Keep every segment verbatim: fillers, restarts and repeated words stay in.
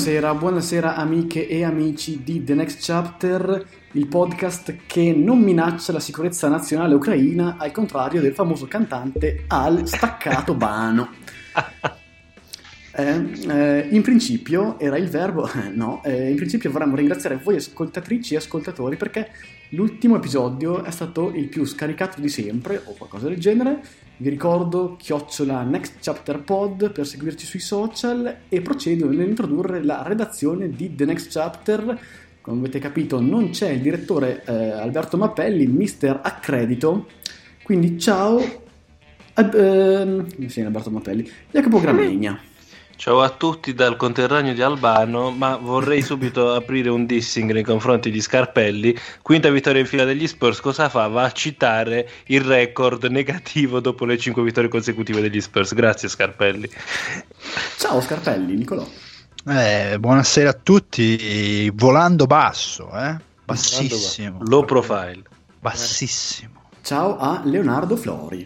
Buonasera, buonasera amiche e amici di The Next Chapter, il podcast che non minaccia la sicurezza nazionale ucraina, al contrario del famoso cantante Al Staccato Bano. Eh, eh, in principio era il verbo, eh, no, eh, in principio vorremmo ringraziare voi ascoltatrici e ascoltatori perché l'ultimo episodio è stato il più scaricato di sempre o qualcosa del genere. Vi ricordo chiocciola Next Chapter Pod per seguirci sui social e procedo nell'introdurre la redazione di The Next Chapter. Come avete capito non c'è il direttore eh, Alberto Mappelli, mister Accredito, quindi ciao Ad, eh, sì, Alberto Mappelli, Jacopo Gramegna. Ciao a tutti dal conterraneo di Albano, ma vorrei subito aprire un dissing nei confronti di Scarpelli. Quinta vittoria in fila degli Spurs, cosa fa? Va a citare il record negativo dopo le cinque vittorie consecutive degli Spurs. Grazie Scarpelli. Ciao Scarpelli, Nicolò. Eh, buonasera a tutti. Volando basso, eh? Bassissimo. Low profile. Bassissimo. Ciao a Leonardo Flori,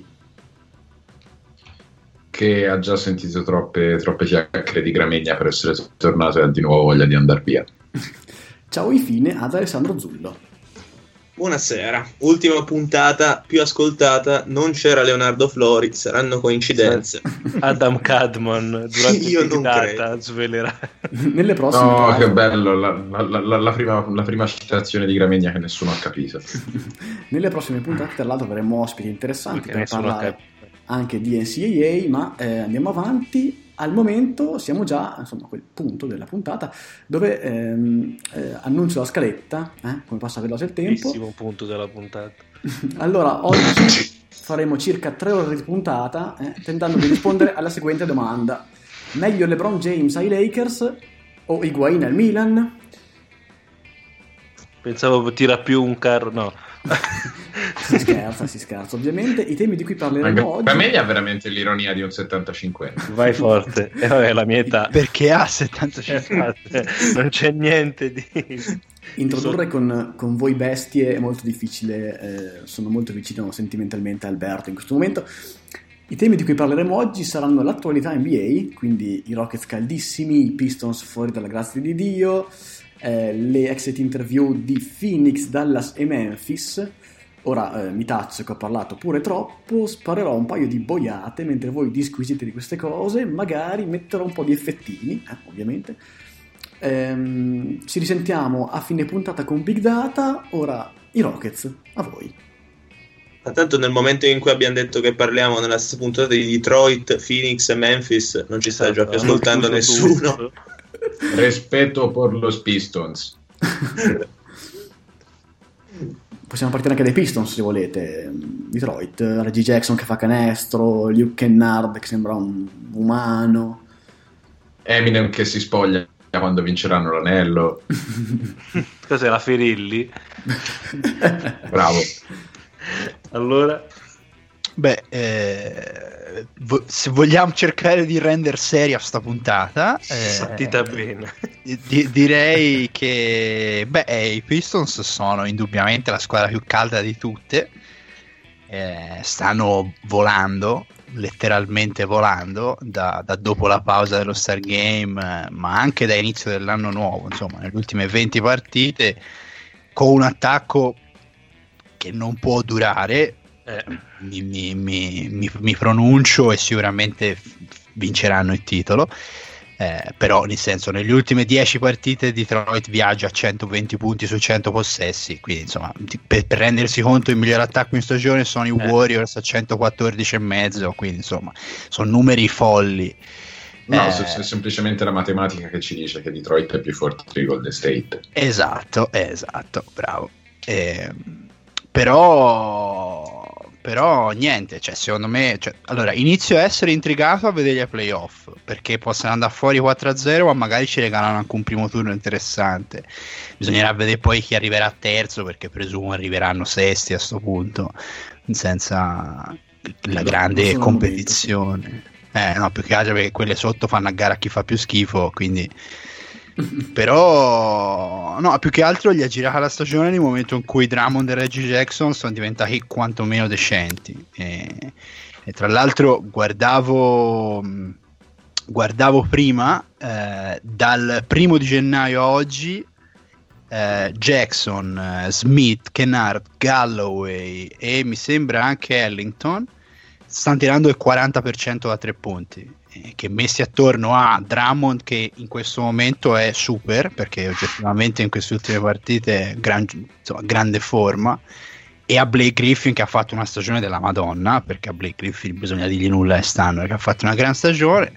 che ha già sentito troppe, troppe chiacchiere di Gramegna per essere tornato e ha di nuovo voglia di andare via. Ciao infine ad Alessandro Zullo. Buonasera, ultima puntata più ascoltata, non c'era Leonardo Flori, saranno coincidenze. Adam Cadman durante Io Big non Data credo. svelerà. Nelle prossime No, puntate... che bello, la, la, la, la, prima, la prima citazione di Gramegna che nessuno ha capito. Nelle prossime puntate tra l'altro avremo ospiti interessanti Perché per parlare cap- anche di N C A A, ma eh, andiamo avanti. Al momento siamo già, insomma, a quel punto della puntata dove ehm, eh, annuncio la scaletta, eh, come passa veloce il tempo. Bellissimo punto della puntata. Allora, oggi faremo circa tre ore di puntata, eh, tentando di rispondere alla seguente domanda: meglio LeBron James ai Lakers o Higuain al Milan? Pensavo tira più un carro, no. Si scherza, si scherza. Ovviamente i temi di cui parleremo oggi... Gramegna ha veramente l'ironia di un settantacinquenne. Vai forte. E eh, vabbè, la mia età. Perché ha settantacinque? Non c'è niente di... Introdurre con, con voi bestie è molto difficile, eh, sono molto vicino sentimentalmente a Alberto in questo momento. I temi di cui parleremo oggi saranno l'attualità N B A, quindi i Rockets caldissimi, i Pistons fuori dalla grazia di Dio, eh, le exit interview di Phoenix, Dallas e Memphis. Ora eh, mi taccio che ho parlato pure troppo, sparerò un paio di boiate mentre voi disquisite di queste cose, magari metterò un po' di effettini, eh, ovviamente. Ehm, ci risentiamo a fine puntata con Big Data. Ora i Rockets, a voi. Ma tanto nel momento in cui abbiamo detto che parliamo nella stessa puntata di Detroit, Phoenix e Memphis non ci sta già più ascoltando nessuno. Rispetto per los Pistons. Possiamo partire anche dai Pistons se volete. Detroit, Reggie Jackson che fa canestro, Luke Kennard che sembra un umano, Eminem che si spoglia quando vinceranno l'anello. Cos'è la Ferilli? Bravo. Allora, Beh, eh, vo- se vogliamo cercare di rendere seria sta puntata, eh, sentita bene. di- direi che beh, eh, i Pistons sono indubbiamente la squadra più calda di tutte. Eh, stanno volando, letteralmente volando da, da dopo la pausa dello Star Game, eh, ma anche da inizio dell'anno nuovo, insomma, nelle ultime venti partite, con un attacco che non può durare. Eh. Mi, mi, mi, mi, mi pronuncio e sicuramente f- vinceranno il titolo. Eh, però nel senso, nelle ultime dieci partite Detroit viaggia a centoventi punti su cento possessi, quindi insomma per, per rendersi conto il miglior attacco in stagione sono i Eh. Warriors a centoquattordici e mezzo, quindi insomma sono numeri folli. No, Eh, se- se- semplicemente la matematica che ci dice che Detroit è più forte di Golden State. esatto, esatto, bravo. Eh, però però niente, cioè secondo me, cioè, allora inizio a essere intrigato a vedere i playoff, perché possono andare fuori quattro a zero ma magari ci regalano anche un primo turno interessante. Bisognerà vedere poi chi arriverà terzo, perché presumo arriveranno sesti a sto punto, senza la grande sono competizione. Eh, no, più che altro perché quelle sotto fanno a gara a chi fa più schifo, quindi però no, più che altro gli ha girata la stagione nel momento in cui Drummond e Reggie Jackson sono diventati quantomeno decenti, e, e tra l'altro guardavo guardavo prima, eh, dal primo di gennaio a oggi, eh, Jackson, eh, Smith, Kennard, Galloway e mi sembra anche Ellington stanno tirando il quaranta per cento da tre punti, eh, che messi attorno a Drummond, che in questo momento è super, perché oggettivamente in queste ultime partite è gran, insomma, grande forma, e a Blake Griffin, che ha fatto una stagione della Madonna, perché a Blake Griffin bisogna dirgli nulla quest'anno, che ha fatto una gran stagione.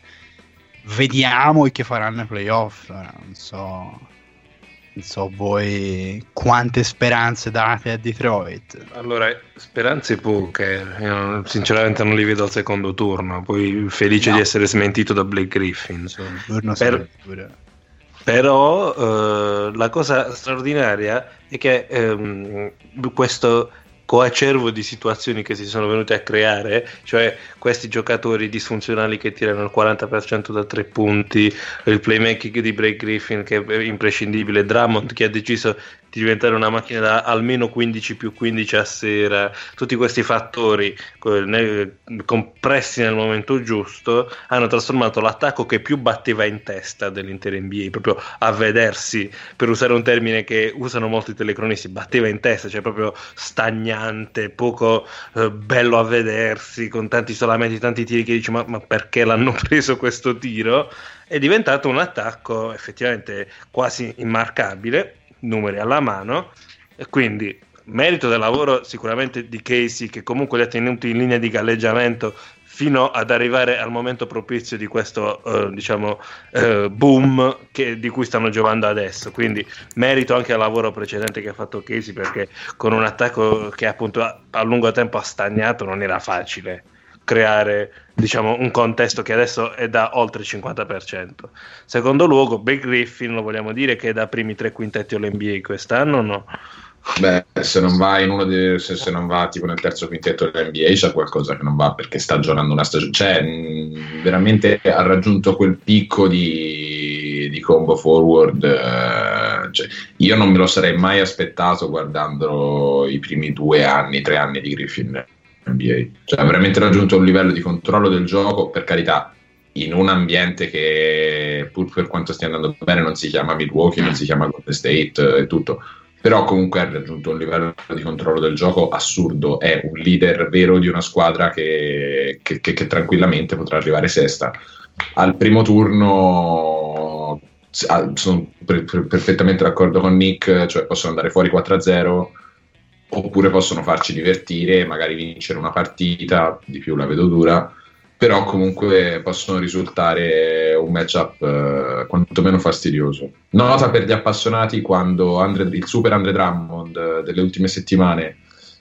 Vediamo che faranno i playoff. Non so, non so voi quante speranze date a Detroit. Allora, speranze poche. Io sinceramente non li vedo al secondo turno. Poi felice No. di essere smentito da Blake Griffin. Il turno Per- pure. Però eh, la cosa straordinaria è che ehm, questo coacervo di situazioni che si sono venute a creare, cioè questi giocatori disfunzionali che tirano il quaranta per cento da tre punti, il playmaking di Blake Griffin che è imprescindibile, Drummond che ha deciso di diventare una macchina da almeno quindici più quindici a sera, tutti questi fattori co- ne- compressi nel momento giusto hanno trasformato l'attacco che più batteva in testa dell'intera N B A, proprio a vedersi, per usare un termine che usano molti telecronisti, batteva in testa, cioè proprio stagnante, poco eh, bello a vedersi, con tanti isolamenti, tanti tiri che dici ma, ma perché l'hanno preso questo tiro? È diventato un attacco effettivamente quasi immarcabile, numeri alla mano, e quindi merito del lavoro sicuramente di Casey, che comunque li ha tenuti in linea di galleggiamento fino ad arrivare al momento propizio di questo eh, diciamo eh, boom che, di cui stanno giocando adesso, quindi merito anche al lavoro precedente che ha fatto Casey, perché con un attacco che appunto a, a lungo tempo ha stagnato non era facile creare, diciamo, un contesto che adesso è da oltre il cinquanta per cento. Secondo luogo, Blake Griffin, lo vogliamo dire che è da primi tre quintetti all'N B A quest'anno o no? Beh, se non va in uno dei, se, se non va tipo nel terzo quintetto dell'N B A c'è qualcosa che non va, perché sta giocando una stagione, cioè mh, veramente ha raggiunto quel picco di, di combo forward, eh, cioè, io non me lo sarei mai aspettato guardando i primi due anni, tre anni di Griffin N B A, cioè ha veramente raggiunto un livello di controllo del gioco, per carità, in un ambiente che pur per quanto stia andando bene non si chiama Milwaukee, non si chiama Golden State e tutto, però comunque ha raggiunto un livello di controllo del gioco assurdo, è un leader vero di una squadra che, che, che, che tranquillamente potrà arrivare sesta. Al primo turno sono per, per, perfettamente d'accordo con Nick, cioè possono andare fuori quattro a zero oppure possono farci divertire, magari vincere una partita, di più la vedo dura, però comunque possono risultare un matchup eh, quantomeno fastidioso. Nota per gli appassionati: quando Andre, il super Andre Drummond eh, delle ultime settimane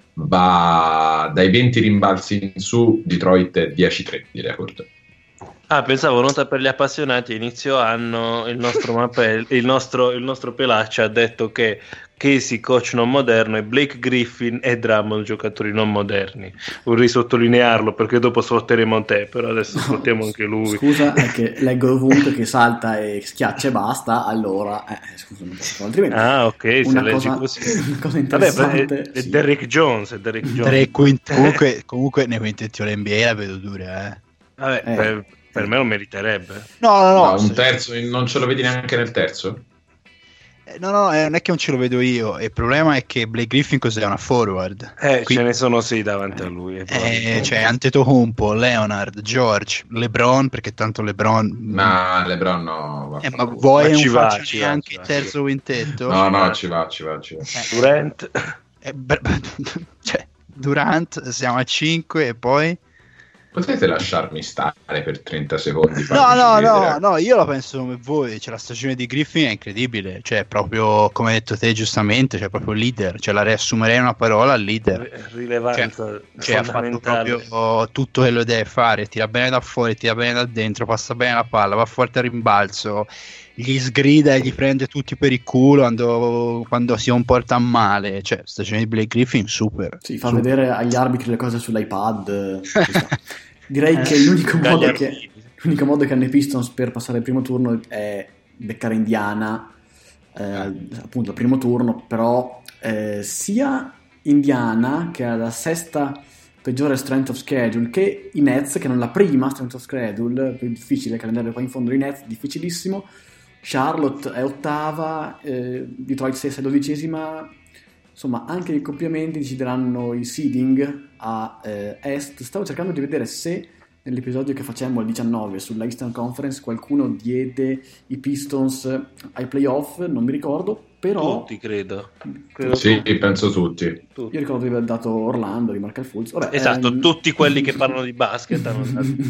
va dai venti rimbalzi in su, Detroit è dieci tre di record. Ah, pensavo, nota per gli appassionati, inizio anno il nostro, Mapel, il nostro, il nostro Pelaccia ha detto che Casey coach non moderno e Blake Griffin e Drummond giocatori non moderni. Vorrei sottolinearlo perché dopo sfrutteremo te, però adesso sfruttiamo anche lui. Scusa, è che leggo ovunque che salta e schiaccia e basta, allora eh, scusa, non posso altrimenti. Ah, ok, una se cosa, leggi così. una cosa Vabbè, interessante. è, è sì. Derrick Jones, è Derrick Jones. Tre quint- comunque, comunque nei quintetti N B A la vedo dura, eh. Vabbè, Eh. per, per me lo meriterebbe. No, no, no. No, un se- terzo, non ce lo vedi neanche nel terzo? eh, No, no, eh, non è che non ce lo vedo io. Il problema è che Blake Griffin cos'è? Una forward. Eh, Qui- ce ne sono sei davanti a lui. è eh, probabile. cioè Antetokounmpo, Leonard, George, LeBron, perché tanto LeBron. Ma LeBron no. Eh, ma vaffanculo. vuoi Ma non ci va, faccia ci va, neanche ci va, il terzo quintetto? No, no, ci va, ci va, ci va. Eh, Durant. eh, beh, cioè, Durant, siamo a cinque e poi. Potete lasciarmi stare per trenta secondi? No, farmi no, no, credere? no, io la penso come voi, cioè la stagione di Griffin è incredibile, cioè proprio come hai detto te giustamente, cioè proprio leader, cioè la riassumerei in una parola, leader. Rilevanza Cioè ha fatto fondamentale. proprio tutto quello che deve fare, tira bene da fuori, tira bene da dentro, passa bene la palla, va forte al rimbalzo, gli sgrida e gli prende tutti per il culo quando, quando si comporta male, cioè stagione di Blake Griffin super. Sì, fa super. vedere agli arbitri le cose sull'iPad. ci sta. Direi che l'unico Dagli modo che, artigli. l'unico modo che hanno i Pistons per passare il primo turno è beccare Indiana, eh, appunto al primo turno, però eh, sia Indiana che è la sesta peggiore strength of schedule che i Nets, che hanno la prima strength of schedule, più difficile, il calendario qua in fondo i Nets, difficilissimo. Charlotte è ottava, eh, Detroit stessa è dodicesima. Insomma, anche gli accoppiamenti decideranno il seeding a eh, est. Stavo cercando di vedere se nell'episodio che facemmo al diciannove sulla Eastern Conference qualcuno diede i Pistons ai playoff, non mi ricordo, però... Tutti, credo. credo sì, tutti. penso tutti. tutti. Io ricordo di aver dato Orlando, di Markel Fultz. Vabbè, esatto, ehm... tutti quelli che parlano di basket hanno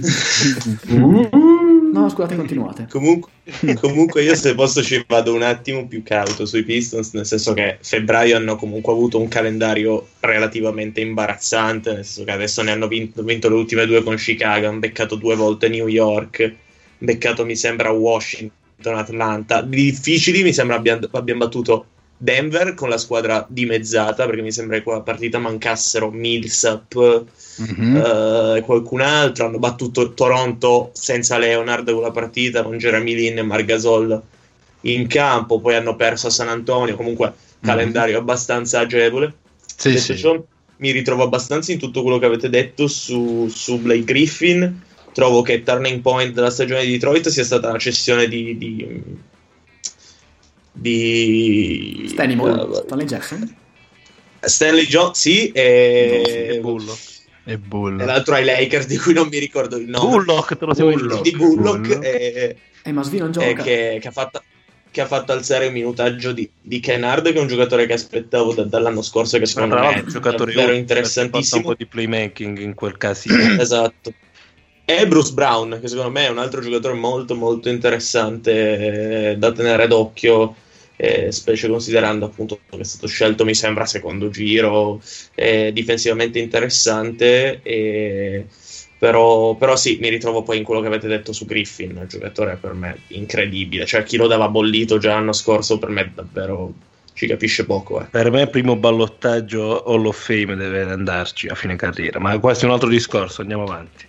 No, scusate, continuate. Comunque, comunque io se posso ci vado un attimo più cauto sui Pistons, nel senso che febbraio hanno comunque avuto un calendario relativamente imbarazzante, nel senso che adesso ne hanno vinto, vinto le ultime due con Chicago, hanno beccato due volte New York, beccato mi sembra Washington, Atlanta. Di difficili mi sembra abbiamo, abbiamo battuto Denver con la squadra dimezzata, perché mi sembra che quella partita mancassero Millsap mm-hmm. uh, qualcun altro. Hanno battuto Toronto senza Leonard quella partita, con Jeremy Lin e Marc Gasol in campo. Poi hanno perso a San Antonio. Comunque mm-hmm. calendario abbastanza agevole. Sì, Detto sì. ciò, mi ritrovo abbastanza in tutto quello che avete detto su, su Blake Griffin. Trovo che il turning point della stagione di Detroit sia stata la cessione di, di di Stanley, uh, Stanley Jackson, Stanley Johnson, sì, e, e Bullock e Bullock e l'altro ai Lakers di cui non mi ricordo il nome. Bullock, te lo siamo Bullock, di Bullock, Bullock. E, eh, ma Svi non gioca. E che, che ha fatto che ha fatto alzare il minutaggio di, di Kennard, che è un giocatore che aspettavo da, dall'anno scorso, che secondo me è un giocatore davvero interessantissimo, un po' di playmaking in quel casino. Esatto. E Bruce Brown, che secondo me è un altro giocatore molto molto interessante eh, da tenere d'occhio, eh, specie considerando appunto che è stato scelto mi sembra secondo giro, eh, difensivamente interessante, eh, però, però sì, mi ritrovo poi in quello che avete detto su Griffin, un giocatore per me incredibile, cioè chi lo dava bollito già l'anno scorso per me davvero ci capisce poco. Eh. Per me primo ballottaggio Hall of Fame deve andarci a fine carriera, ma questo è un altro discorso, andiamo avanti.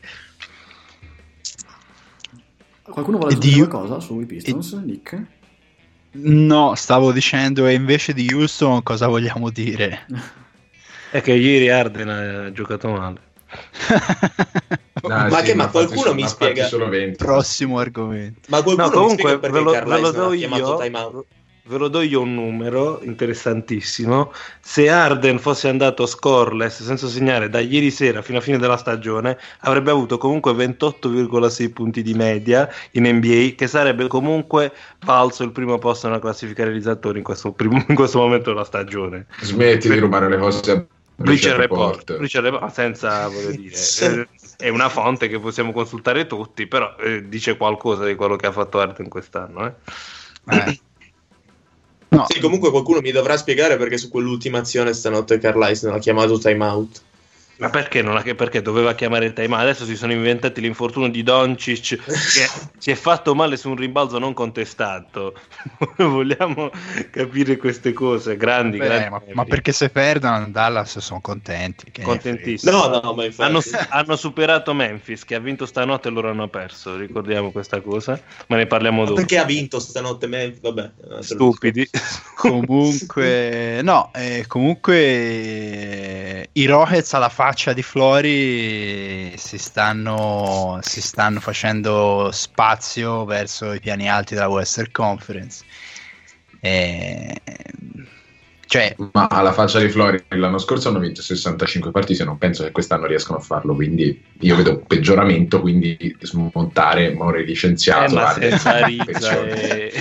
Qualcuno vuole dire io... qualcosa sui Pistons, e... Nick? No, stavo dicendo, e invece di Houston cosa vogliamo dire? È che ieri Arden ha giocato male. No, ma sì, che ma qualcuno mi spiega solo venti. Prossimo argomento. Ma qualcuno no, comunque mi spiega ve lo, perché ve lo do io timeout? Ve lo do io un numero interessantissimo. Se Harden fosse andato scoreless senza segnare da ieri sera fino a fine della stagione, avrebbe avuto comunque ventotto virgola sei punti di media in N B A, che sarebbe comunque valso il primo posto nella classifica realizzatori in questo, primo, in questo momento della stagione. Smetti di rubare le cose a Bleacher Report, Bleacher Report, senza voglio dire, è, è una fonte che possiamo consultare tutti, però eh, dice qualcosa di quello che ha fatto Harden quest'anno. Eh. Eh. No. Sì, comunque qualcuno mi dovrà spiegare perché su quell'ultima azione stanotte Carlisle non ha chiamato timeout. Ma perché non ha, perché doveva chiamare il timeout? Adesso si sono inventati l'infortunio di Doncic che si è fatto male su un rimbalzo non contestato. Vogliamo capire queste cose grandi, Beh, grandi ma, ma perché se perdono Dallas sono contenti, che contentissimi. No, no, ma infatti. hanno, hanno superato Memphis che ha vinto stanotte e loro hanno perso, ricordiamo questa cosa, ma ne parliamo dopo. Perché ha vinto stanotte Memphis? Vabbè, stupidi. Comunque no, eh, comunque eh, i Rockets alla faccia di Flori si stanno si stanno facendo spazio verso i piani alti della Western Conference, eh, cioè ma alla faccia di Flori l'anno scorso hanno vinto sessantacinque partite, non penso che quest'anno riescano a farlo, quindi io vedo peggioramento, quindi smontare Mori licenziato, eh, ma senza Rizza e...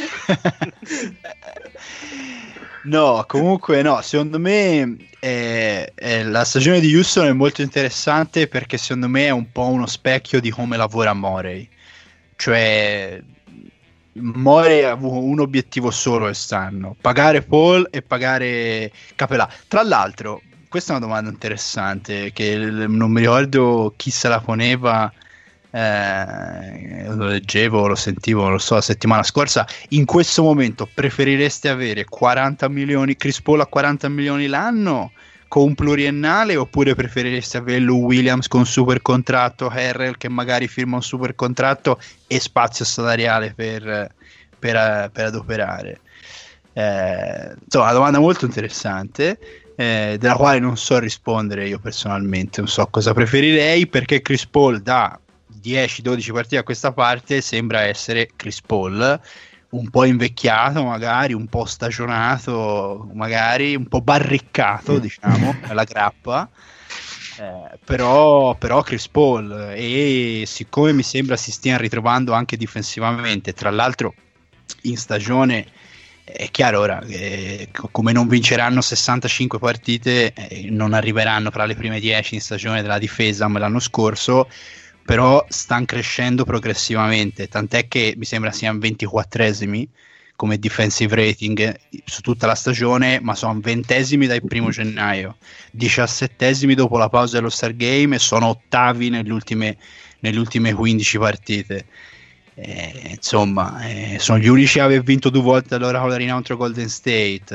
No, comunque no, secondo me eh, eh, la stagione di Houston è molto interessante perché secondo me è un po' uno specchio di come lavora Morey. Cioè Morey ha avuto un obiettivo solo quest'anno: pagare Paul e pagare Capelà. Tra l'altro, questa è una domanda interessante che non mi ricordo chi se la poneva. Eh, lo leggevo, lo sentivo, non lo so, la settimana scorsa. In questo momento preferireste avere quaranta milioni, Chris Paul a quaranta milioni l'anno con un pluriennale, oppure preferireste avere Lou Williams con un super contratto, Harrell che magari firma un super contratto e spazio salariale per, per, per adoperare? Eh, insomma, una domanda molto interessante. eh, della quale non so rispondere io personalmente, non so cosa preferirei, perché Chris Paul da dieci dodici partite a questa parte sembra essere Chris Paul, un po' invecchiato magari, un po' stagionato magari, un po' barriccato diciamo nella grappa, eh, però, però Chris Paul, e siccome mi sembra si stiano ritrovando anche difensivamente, tra l'altro in stagione è chiaro ora eh, come non vinceranno sessantacinque partite, eh, non arriveranno tra le prime dieci in stagione della difesa come l'anno scorso, però stanno crescendo progressivamente, tant'è che mi sembra siano ventiquattresimi come defensive rating su tutta la stagione, ma sono ventesimi dal primo gennaio, diciassettesimi dopo la pausa dello Star Game e sono ottavi nelle ultime, nelle ultime quindici partite. Eh, insomma, eh, sono gli unici a aver vinto due volte all'Oracle Arena contro Golden State,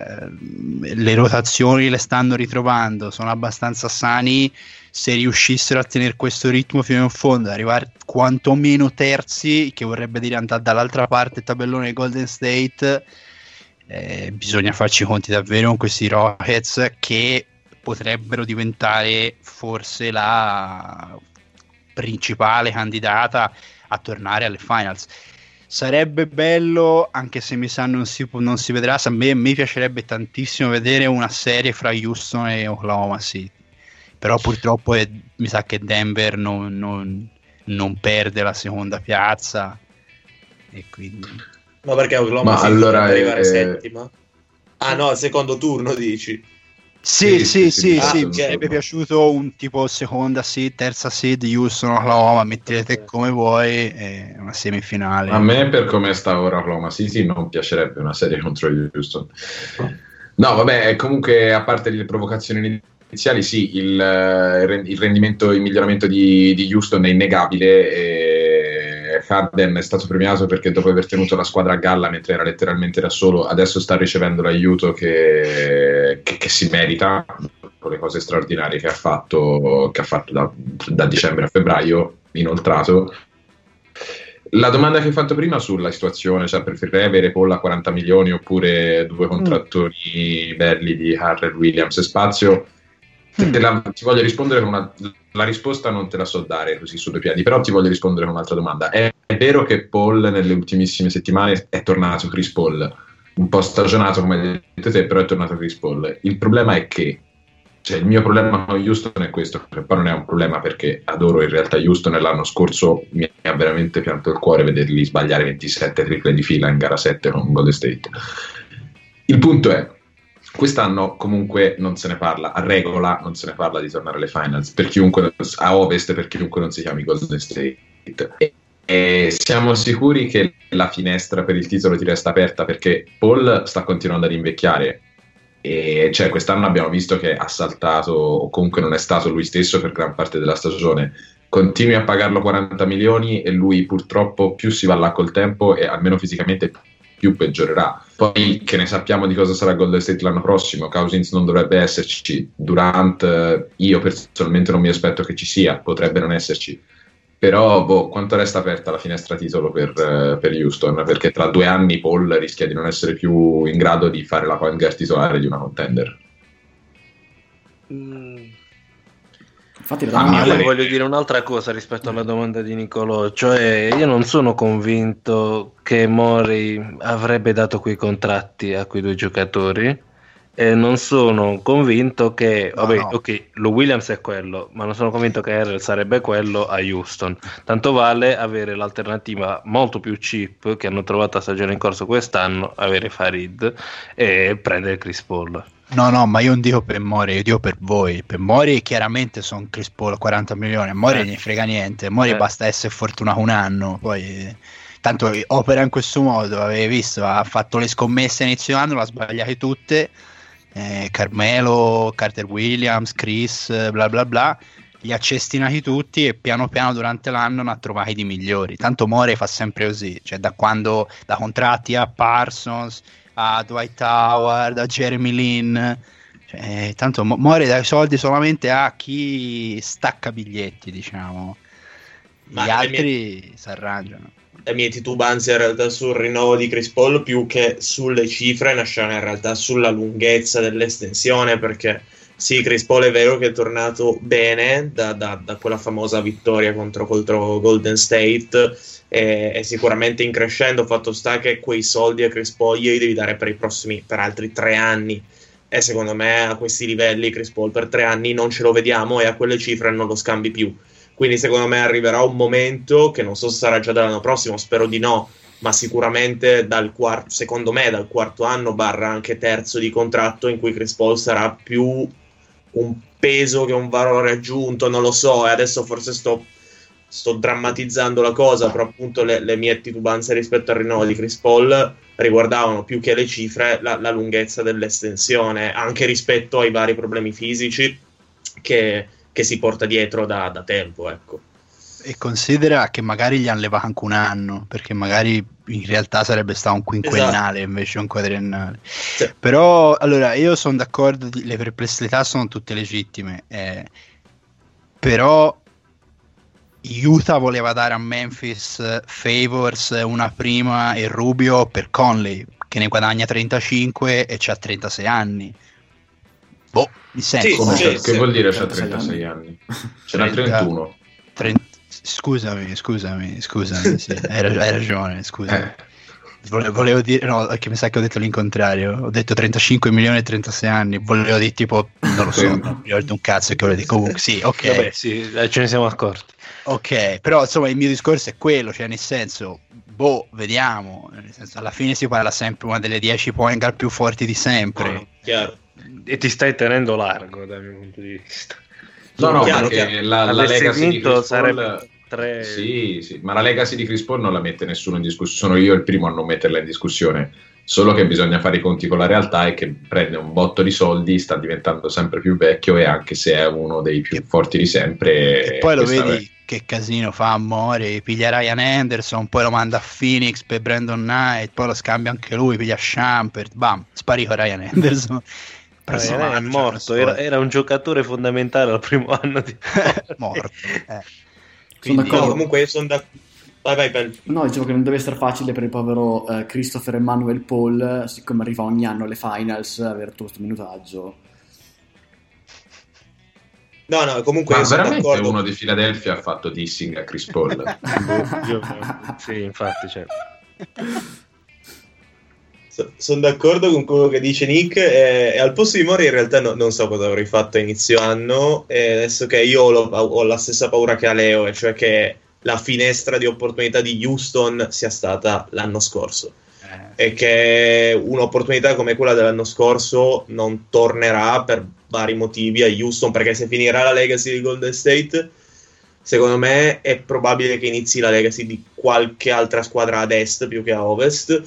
eh, le rotazioni le stanno ritrovando, sono abbastanza sani. Se riuscissero a tenere questo ritmo fino in fondo, arrivare quantomeno terzi, che vorrebbe dire andare dall'altra parte del tabellone di Golden State, eh, bisogna farci conti davvero con questi Rockets che potrebbero diventare forse la principale candidata a tornare alle finals. Sarebbe bello, anche se mi sa non si, non si vedrà, a me, mi piacerebbe tantissimo vedere una serie fra Houston e Oklahoma City, però purtroppo è, mi sa che Denver non, non, non perde la seconda piazza e quindi... Ma perché Oklahoma Ma City allora potrebbe arrivare è... settima? Ah no, al secondo turno dici? Sì, sì, sì, sì, ah, sì. okay. Mi sarebbe piaciuto un tipo seconda seed, terza seed, Houston, Oklahoma, mettete come vuoi, è una semifinale. A me, per come sta ora Oklahoma City, non piacerebbe una serie contro Houston. No, vabbè, comunque, a parte le provocazioni iniziali, sì, il, il rendimento, il miglioramento di, di Houston è innegabile, e Harden è stato premiato perché dopo aver tenuto la squadra a galla mentre era letteralmente da solo, adesso sta ricevendo l'aiuto che, che, che si merita con le cose straordinarie che ha fatto, che ha fatto da, da dicembre a febbraio, inoltrato. La domanda che hai fatto prima sulla situazione, cioè preferirei avere Paul a quaranta milioni oppure due contrattori mm. belli di Harrell, Williams e spazio, mm. te la, ti voglio rispondere con una... La risposta non te la so dare così su due piedi, però ti voglio rispondere con un'altra domanda. È, è vero che Paul nelle ultimissime settimane è tornato Chris Paul, un po' stagionato come hai detto te, però è tornato Chris Paul. Il problema è che, cioè il mio problema con Houston è questo, che poi non è un problema perché adoro in realtà Houston, e l'anno scorso mi ha veramente pianto il cuore vederli sbagliare ventisette triple di fila in gara sette con Golden State. Il punto è, quest'anno comunque non se ne parla, a regola non se ne parla di tornare alle finals per chiunque, a Ovest, per chiunque non si chiami Golden State, e, e siamo sicuri che la finestra per il titolo ti resta aperta perché Paul sta continuando ad invecchiare, e cioè quest'anno abbiamo visto che ha saltato, o comunque non è stato lui stesso per gran parte della stagione. Continui a pagarlo quaranta milioni e lui purtroppo più si va là col tempo e almeno fisicamente più peggiorerà. Poi che ne sappiamo di cosa sarà Golden State l'anno prossimo, Cousins non dovrebbe esserci, Durant io personalmente non mi aspetto che ci sia, potrebbe non esserci, però boh, quanto resta aperta la finestra titolo per, per Houston, perché tra due anni Paul rischia di non essere più in grado di fare la point guard titolare di una contender. mm. Infatti, Ah, io le voglio dire un'altra cosa rispetto alla domanda di Nicolò, cioè io non sono convinto che Morey avrebbe dato quei contratti a quei due giocatori, e non sono convinto che, no, vabbè, no. ok, lo Williams è quello, ma non sono convinto che Harrell sarebbe quello a Houston. Tanto vale avere l'alternativa molto più cheap che hanno trovato a stagione in corso quest'anno, avere Farid e prendere Chris Paul. No, no, ma io non dico per Morey, io dico per voi. Per Morey chiaramente sono Chris Paul quaranta milioni, a Morey eh. ne frega niente, Morey eh. basta essere fortunato un anno, poi tanto opera in questo modo, avevi visto, ha fatto le scommesse a inizio anno, l'ha sbagliate tutte, eh, Carmelo, Carter Williams, Chris, bla bla bla, li ha cestinati tutti e piano piano durante l'anno ne ha trovati di migliori. Tanto Morey fa sempre così, cioè da quando, da contratti a Parsons, a Dwight Howard, a Jeremy Lin, cioè, tanto Morey dà i soldi solamente a chi stacca biglietti, diciamo, gli Ma altri mie... si arrangiano. le mie titubanze in realtà sul rinnovo di Chris Paul più che sulle cifre nasceranno in realtà sulla lunghezza dell'estensione, perché sì, Chris Paul è vero che è tornato bene da, da, da quella famosa vittoria contro, contro Golden State, e, e sicuramente in crescendo. Fatto sta che quei soldi a Chris Paul glieli devi dare per i prossimi, per altri tre anni, e secondo me a questi livelli Chris Paul per tre anni non ce lo vediamo, e a quelle cifre non lo scambi più. Quindi secondo me arriverà un momento, che non so se sarà già dall'anno prossimo, spero di no, ma sicuramente dal quarto, secondo me dal quarto anno barra anche terzo di contratto, in cui Chris Paul sarà più un peso che un valore aggiunto, non lo so, e adesso forse sto, sto drammatizzando la cosa, però appunto le, le mie titubanze rispetto al rinnovo di Chris Paul riguardavano più che le cifre la, la lunghezza dell'estensione, anche rispetto ai vari problemi fisici che che si porta dietro da, da tempo, ecco. E considera che magari gli hanno levato anche un anno, perché magari in realtà sarebbe stato un quinquennale, esatto, invece un quadriennale. Sì. Però, allora, io sono d'accordo, le perplessità sono tutte legittime, eh, però Utah voleva dare a Memphis Favors una prima e Rubio per Conley, che ne guadagna trentacinque e c'ha trentasei anni. Boh, mi sento. Sì, come sì, che sì, vuol dire c'ha trentasei anni? Ce n'ha trentuno. trenta Scusami, scusami, scusami, sì, hai, rag- hai ragione, scusami. Eh. Volevo, volevo dire, no, che mi sa che ho detto l'incontrario. Ho detto trentacinque milioni e trentasei anni. Volevo dire tipo, non lo so, non mi ricordo un cazzo che volevo dire. Comunque, sì, ok. Vabbè, sì, ce ne siamo accorti. Ok, però insomma il mio discorso è quello, cioè nel senso, boh, vediamo. Nel senso, alla fine si parla sempre una delle dieci point guard più forti di sempre. Oh, chiaro. E ti stai tenendo largo dal mio punto di vista. No, no, chiaro, perché chiaro. la, la legacy di Chris sarebbe Paul, tre... sì, sì, ma la legacy di Chris Paul non la mette nessuno in discussione. Sono io il primo a non metterla in discussione. Solo che bisogna fare i conti con la realtà, e che prende un botto di soldi, sta diventando sempre più vecchio, e anche se è uno dei più forti di sempre. E poi lo vedi è... che casino fa a Mori, piglia Ryan Anderson, poi lo manda a Phoenix per Brandon Knight, poi lo scambia anche lui, piglia Shumpert, bam, sparito Ryan Anderson. Ryan è morto, era, era un giocatore fondamentale al primo anno di morto. Eh. Quindi, no, comunque io sono da... Vai, vai, Pel. No, dicevo che non deve essere facile per il povero uh, Christopher Emmanuel Paul, siccome arriva ogni anno alle finals, avere tutto questo minutaggio. No, no, comunque ma io sono veramente d'accordo. Uno di Philadelphia ha fatto dissing a Chris Paul. Sì, infatti, cioè. So, sono d'accordo con quello che dice Nick, e, e al posto di Mori in realtà no, non so cosa avrei fatto a inizio anno, e adesso che io ho, lo, ho la stessa paura che ha Leo, e cioè che la finestra di opportunità di Houston sia stata l'anno scorso, eh. e che un'opportunità come quella dell'anno scorso non tornerà per vari motivi a Houston, perché se finirà la legacy di Golden State, secondo me è probabile che inizi la legacy di qualche altra squadra ad est più che a ovest,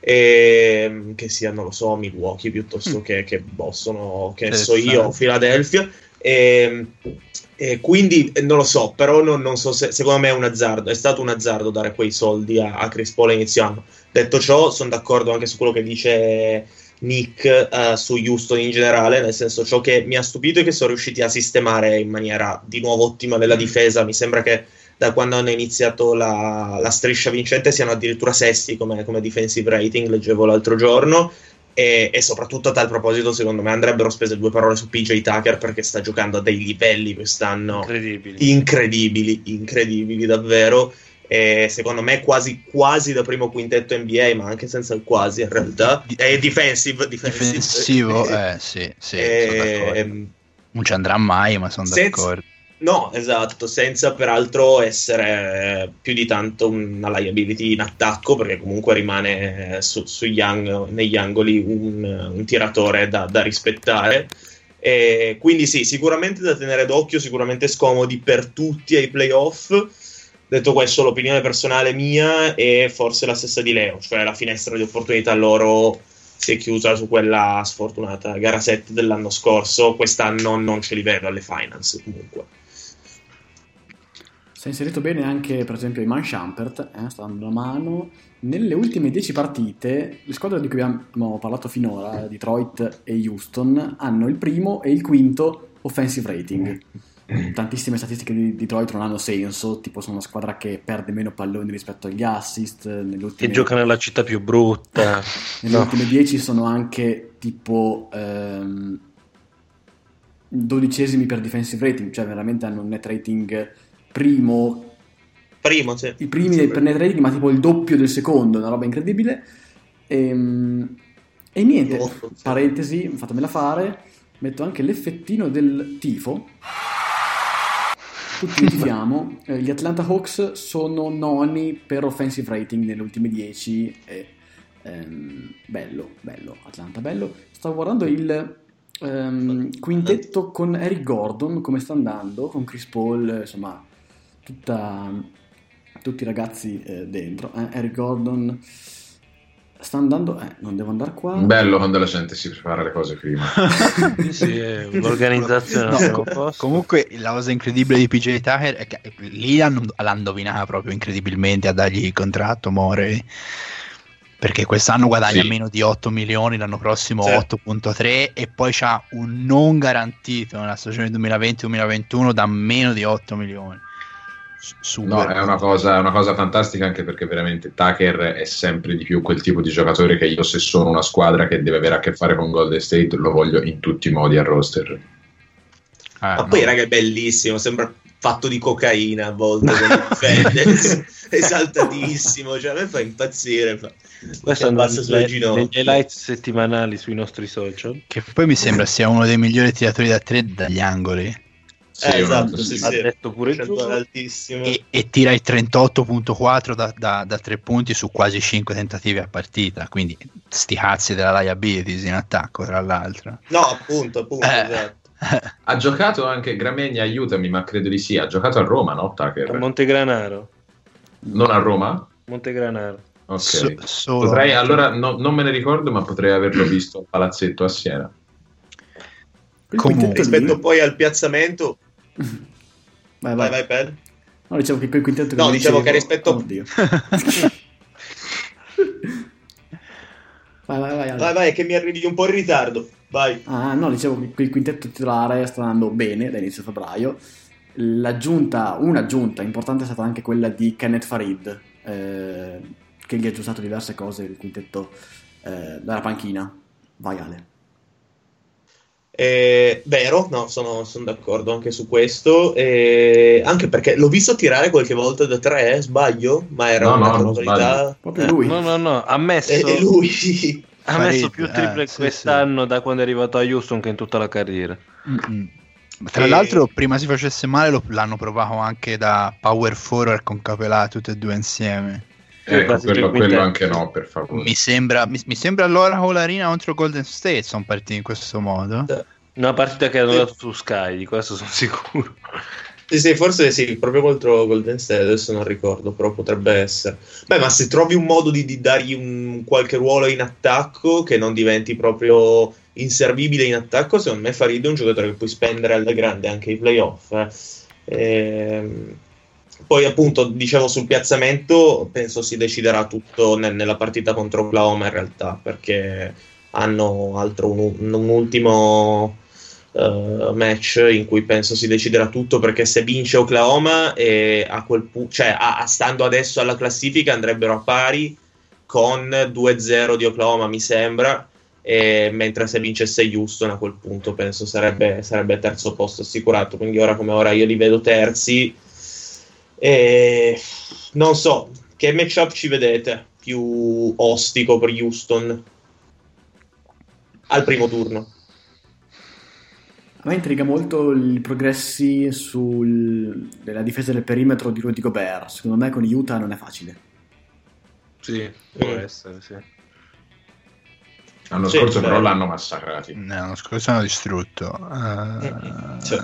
e che sia, non lo so, Milwaukee piuttosto mm. che, che Boston, o che so io, Philadelphia, e, e quindi non lo so, però non, non so se, secondo me è un azzardo, è stato un azzardo dare quei soldi a, a Chris Paul a inizio anno. Detto ciò, sono d'accordo anche su quello che dice Nick uh, su Houston in generale, nel senso, ciò che mi ha stupito è che sono riusciti a sistemare in maniera di nuovo ottima della difesa. Mi sembra che da quando hanno iniziato la, la striscia vincente siano addirittura sesti come, come defensive rating, leggevo l'altro giorno, e, e soprattutto a tal proposito secondo me andrebbero spese due parole su P J Tucker, perché sta giocando a dei livelli quest'anno incredibili, incredibili, incredibili davvero, e secondo me quasi quasi da primo quintetto N B A, ma anche senza il quasi in realtà, è defensive, defensive. difensivo, eh sì, sì, e, non ci andrà mai, ma sono senza, d'accordo. No, esatto, senza peraltro essere più di tanto una liability in attacco, perché comunque rimane su, sugli ang- negli angoli un, un tiratore da, da rispettare, e quindi sì, sicuramente da tenere d'occhio, sicuramente scomodi per tutti ai playoff. Detto questo, l'opinione personale mia è forse la stessa di Leo, cioè la finestra di opportunità loro si è chiusa su quella sfortunata gara sette dell'anno scorso, quest'anno non ce li vedo alle finals comunque. Si è inserito bene anche per esempio Iman Shumpert, eh, sta dando una mano. Nelle ultime dieci partite le squadre di cui abbiamo parlato finora, Detroit e Houston, hanno il primo e il quinto offensive rating. tantissime statistiche di Detroit non hanno senso, tipo sono una squadra che perde meno palloni rispetto agli assist, che gioca nella città più brutta. Nelle no. ultime dieci sono anche tipo ehm, dodicesimi per defensive rating, cioè veramente hanno un net rating primo, primo sì. i primi sì, per net rating, ma tipo il doppio del secondo, una roba incredibile. E, e niente, oh, parentesi, fatemela fare, metto anche l'effettino del tifo. Tutti tifiamo. eh, gli Atlanta Hawks sono noni per offensive rating nelle ultime dieci e, ehm, bello, bello, Atlanta, bello. Stavo guardando il ehm, quintetto con Eric Gordon, come sta andando, con Chris Paul, insomma, tutta, tutti i ragazzi eh, dentro. Eh, Eric Gordon sta andando, eh, non devo andare qua. Bello quando la gente si prepara le cose prima. Sì, è l'organizzazione. No, com- comunque la cosa incredibile di P J Tucker è che lì l'hanno, l'ha indovinata proprio incredibilmente a dargli il contratto Morey, perché quest'anno guadagna sì. meno di otto milioni, l'anno prossimo sì. otto virgola tre e poi c'ha un non garantito nella stagione duemilaventi duemilaventuno da meno di otto milioni. Super. No, è una cosa, è una cosa fantastica, anche perché veramente Tucker è sempre di più quel tipo di giocatore che io, se sono una squadra che deve avere a che fare con Golden State, lo voglio in tutti i modi al roster. Ah, ma no. Poi raga è bellissimo, sembra fatto di cocaina a volte esaltatissimo, cioè a me fa impazzire, fa... questo passa sulle ginocchia. Gli highlights settimanali sui nostri social, che poi mi sembra sia uno dei migliori tiratori da tre dagli angoli. Sì, eh, esatto, sì, ha sì. detto pure il altissimo. E, e tira il trentotto virgola quattro da, da, da tre punti su quasi cinque tentativi a partita, quindi sti cazzi della liabilities in attacco, tra l'altro. No, appunto, appunto, eh. esatto. Ha giocato anche Gramegna, aiutami, ma credo di sì, ha giocato a Roma, no, Tucker? A Montegranaro. Non a Roma? Montegranaro. Ok. So, solo potrei, allora, no, non me ne ricordo, ma potrei averlo visto al palazzetto a Siena. Comunque, rispetto poi al piazzamento... Vai, vai, vai, vai per. No, dicevo che quel quintetto che no, dicevo dicevo... che rispetto Oddio. vai, vai, vai, vai, vai, che mi arrivi un po' in ritardo. Vai. Ah, no, dicevo che quel quintetto titolare sta andando bene da inizio febbraio. L'aggiunta, un'aggiunta importante è stata anche quella di Kenneth Farid, eh, che gli ha aggiustato diverse cose il quintetto eh, dalla panchina. Vai, Ale. Eh, vero, no, sono, sono d'accordo anche su questo, eh, anche perché l'ho visto tirare qualche volta da tre, eh, sbaglio, ma era no, una no, casualità. Proprio lui. No, no, no, ha messo, è lui. ha messo più triple eh, quest'anno sì, da quando è arrivato a Houston che in tutta la carriera. Mm-hmm. Tra e... l'altro, prima si facesse male, lo, l'hanno provato anche da power forward con Capelà, tutte e due insieme. Ecco, quello, quello anche no, per favore. Mi sembra, mi, mi sembra allora con l'Arena contro Golden State sono partiti in questo modo. Una partita che hanno dato su Sky, di questo sono sicuro. Sì, sì, forse sì, proprio contro Golden State, adesso non ricordo, però potrebbe essere. Beh, ma se trovi un modo di, di dargli un qualche ruolo in attacco che non diventi proprio inservibile in attacco, secondo me Farid è un giocatore che puoi spendere alla grande anche ai playoff. Eh. Ehm... Poi appunto dicevo sul piazzamento, penso si deciderà tutto nel, nella partita contro Oklahoma in realtà, perché hanno altro un, un ultimo uh, match in cui penso si deciderà tutto, perché se vince Oklahoma e a quel punto, cioè a, a stando adesso alla classifica andrebbero a pari con due zero di Oklahoma mi sembra, e mentre se vincesse Houston a quel punto penso sarebbe, sarebbe terzo posto assicurato, quindi ora come ora io li vedo terzi. E non so che matchup ci vedete più ostico per Houston al primo turno. A me intriga molto i progressi sulla difesa del perimetro di Rudy Gobert. Secondo me con Utah non è facile. Sì, può mm. essere, sì. L'anno sì, scorso beh. però l'hanno massacrati. No, l'anno scorso hanno distrutto. Uh, sì.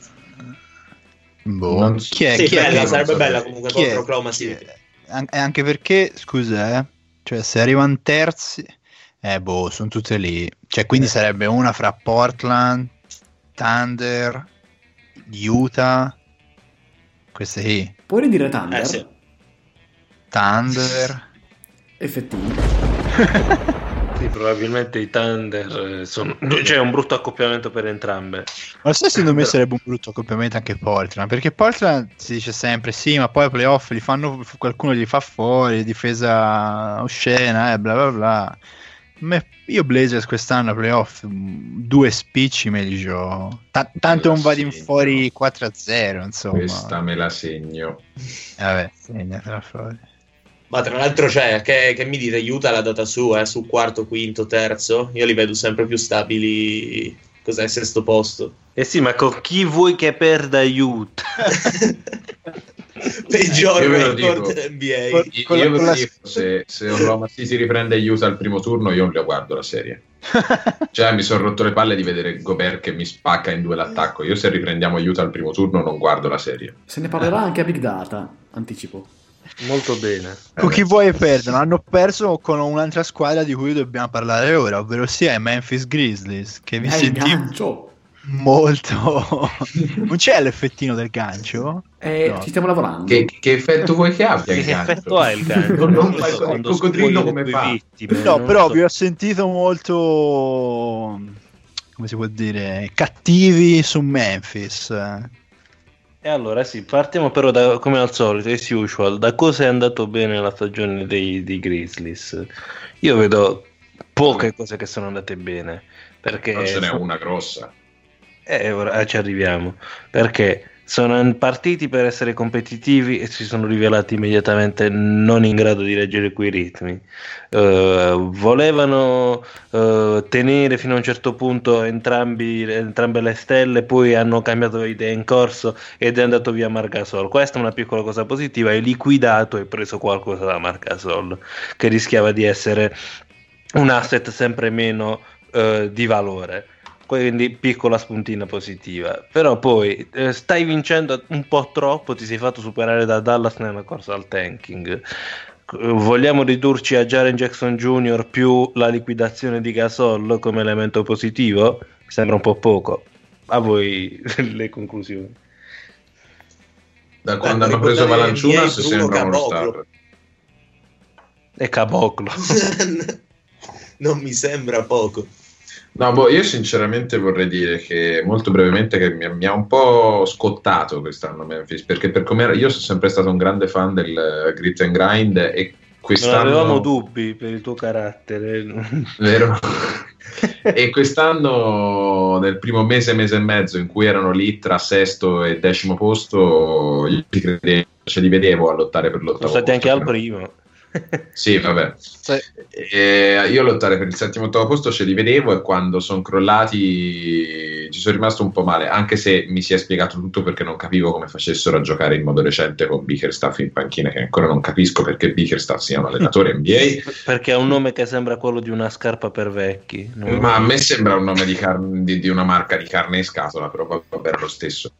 Boh. Non... Chi è? Sì, chi bella, è? sarebbe bella comunque Chi contro è? Oklahoma Chi City. è? An- anche perché, scusa, eh, cioè se arrivano terzi, eh boh, sono tutte lì. Cioè, quindi Eh. sarebbe una fra Portland, Thunder, Utah, queste qui. Puoi ridire Thunder? Eh sì. Thunder. Effettivo. Sì, probabilmente i Thunder sono, cioè un brutto accoppiamento per entrambe. Ma sai, secondo me sarebbe un brutto accoppiamento anche Portland, perché Portland si dice sempre sì, ma poi ai playoff li fanno, qualcuno li fa fuori, difesa oscena, eh, bla bla bla. Me, io Blazers quest'anno playoff due spicci me li gioco. T- tanto non vado in fuori quattro a zero, insomma. Questa me la segno. Vabbè, segnatela fuori. Ma tra l'altro, cioè, che, che mi dite, Utah l'ha data su, eh, su quarto, quinto, terzo. Io li vedo sempre più stabili. Cos'è, sesto posto? Eh sì, ma con chi vuoi che perda Utah? Peggior Io ve lo record dico. N B A. Io, io ve lo dico, se, se Oklahoma City riprende Utah al primo turno, io non la guardo la serie. Cioè, mi sono rotto le palle di vedere Gobert che mi spacca in due l'attacco. Io se riprendiamo Utah al primo turno non guardo la serie. Se ne parlerà anche a Big Data, anticipo. Molto bene. Con chi vuoi perdono? Hanno perso con un'altra squadra di cui dobbiamo parlare ora, ovvero sia i Memphis Grizzlies, che vi È il senti gancio. molto... Non c'è l'effettino del gancio? Eh, No. Ci stiamo lavorando. Che, che effetto vuoi che abbia il Che gancio? effetto ha il gancio? Non, non lo fai so, così, il quando coccodrillo scuoio come le fa? tue vittime, No, non però so. vi ho sentito molto... come si può dire? Cattivi su Memphis. E allora sì, partiamo però da, come al solito, as usual, da cosa è andato bene la stagione dei, dei Grizzlies. Io vedo poche cose che sono andate bene, perché Non ce n'è una grossa. Eh, ora ci arriviamo, perché sono partiti per essere competitivi e si sono rivelati immediatamente non in grado di reggere quei ritmi. Uh, volevano uh, tenere fino a un certo punto entrambi, entrambe le stelle, poi hanno cambiato idea in corso ed è andato via Marc Gasol. Questa è una piccola cosa positiva, hai liquidato e preso qualcosa da Marc Gasol, che rischiava di essere un asset sempre meno uh, di valore. Quindi piccola spuntina positiva, però poi eh, stai vincendo un po' troppo, ti sei fatto superare da Dallas nella corsa al tanking. Vogliamo ridurci a Jaren Jackson Junior più la liquidazione di Gasol come elemento positivo? Mi sembra un po' poco. A voi le conclusioni. Da quando Beh, hanno preso ricordare Valanciunas Bruno sembra uno Caboclo. star. E Caboclo. Non mi sembra poco. No, boh, io sinceramente vorrei dire che molto brevemente che mi, mi ha un po' scottato quest'anno Memphis, perché per come io sono sempre stato un grande fan del uh, grit and grind e quest'anno... Non avevamo dubbi per il tuo carattere. Vero? E quest'anno nel primo mese, mese e mezzo in cui erano lì tra sesto e decimo posto, io ci credevo, ce li vedevo a lottare per l'ottavo Sono stati posto, anche al però. primo. Sì, vabbè. Sì. E io lottare per il settimo ottavo posto ce li vedevo e quando sono crollati ci sono rimasto un po' male, anche se mi si è spiegato tutto perché non capivo come facessero a giocare in modo recente con Bickerstaff in panchina, che ancora non capisco perché Bickerstaff sia un allenatore N B A. Perché ha un nome che sembra quello di una scarpa per vecchi. Non- Ma a me sembra un nome di, carne, di, di una marca di carne in scatola, però vabbè, lo stesso.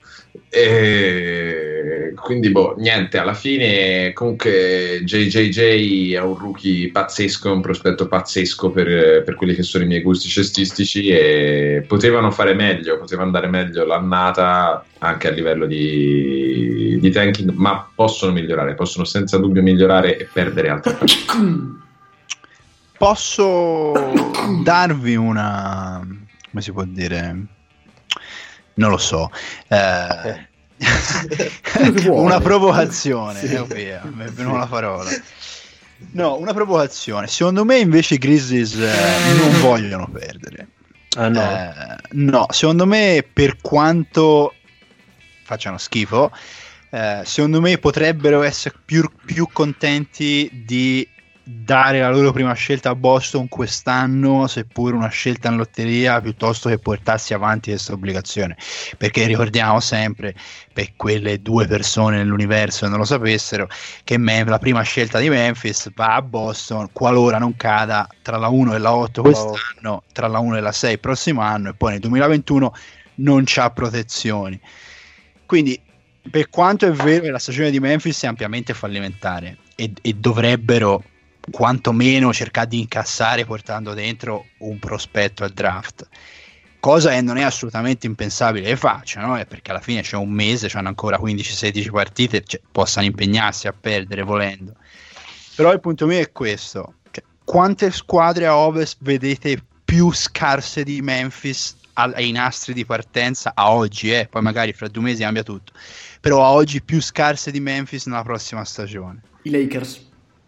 E quindi, boh, niente, alla fine comunque J J J è un rookie pazzesco, un prospetto pazzesco per, per quelli che sono i miei gusti cestistici e potevano fare meglio, poteva andare meglio l'annata anche a livello di, di tanking, ma possono migliorare, possono senza dubbio migliorare e perdere altre partite. Posso darvi una, come si può dire, non lo so, eh, una provocazione, Sì. eh, via, mi è venuta la parola. No, una provocazione. Secondo me invece i Grizzlies eh, non vogliono perdere. Ah no. Eh, no, secondo me per quanto facciano schifo, eh, secondo me potrebbero essere più, più contenti di dare la loro prima scelta a Boston quest'anno, seppur una scelta in lotteria, piuttosto che portarsi avanti questa obbligazione, perché ricordiamo sempre, per quelle due persone nell'universo che non lo sapessero, che Mem- la prima scelta di Memphis va a Boston qualora non cada tra la uno e la otto quest'anno, tra la uno e la sei il prossimo anno, e poi nel duemilaventuno non c'ha protezioni. Quindi, per quanto è vero che la stagione di Memphis è ampiamente fallimentare e, e dovrebbero quantomeno cercare di incassare portando dentro un prospetto al draft, cosa che non è assolutamente impensabile che facciano, eh, perché alla fine c'è un mese, c'hanno ancora quindici sedici partite, cioè, possano impegnarsi a perdere volendo. Però il punto mio è questo, cioè, quante squadre a Ovest vedete più scarse di Memphis ai nastri di partenza a oggi, eh? Poi magari fra due mesi cambia tutto, però a oggi più scarse di Memphis nella prossima stagione? I Lakers.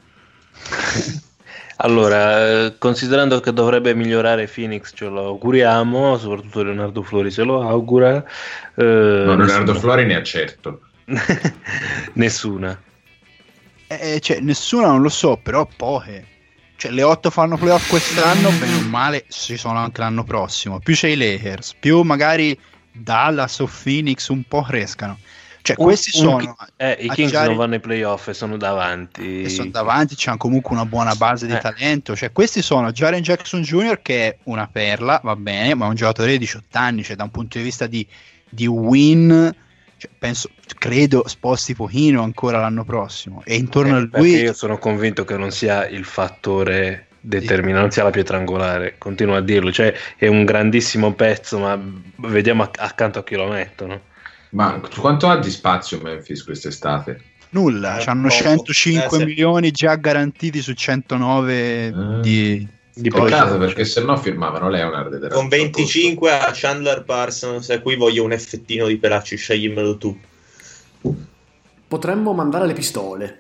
Allora, considerando che dovrebbe migliorare Phoenix, ce lo auguriamo, soprattutto Leonardo Flori se lo augura. Eh, no, Leonardo Flori ne ha certo. Nessuna. Eh, cioè, nessuna non lo so, però poche. Cioè, le otto fanno playoff quest'anno, bene o male ci sono anche l'anno prossimo. Più c'è i Lakers, più magari Dallas o Phoenix un po' crescano. Cioè, un, questi un, sono eh, i Kings Jari, non vanno ai playoff e sono davanti. E sono davanti, c'hanno comunque una buona base di eh. talento. Cioè, questi sono Jaren Jackson Junior, che è una perla, va bene, ma è un giocatore di diciotto anni, cioè da un punto di vista di, di win, cioè, penso, credo sposti pochino ancora l'anno prossimo. E intorno eh, a lui io sono convinto che non sia il fattore determinante, non sia la pietra angolare, continuo a dirlo, cioè è un grandissimo pezzo, ma vediamo acc- accanto a chi lo mettono. Ma quanto ha di spazio Memphis quest'estate? Nulla, Eh, hanno poco. centocinque Eh, sì. milioni già garantiti su centonove Eh. di, Di Peccato, perché se no firmavano Leonard ed era Con tutto a venticinque a Chandler Parsons, e qui voglio un effettino di Pelacci, sceglimmelo tu. Potremmo mandare le pistole.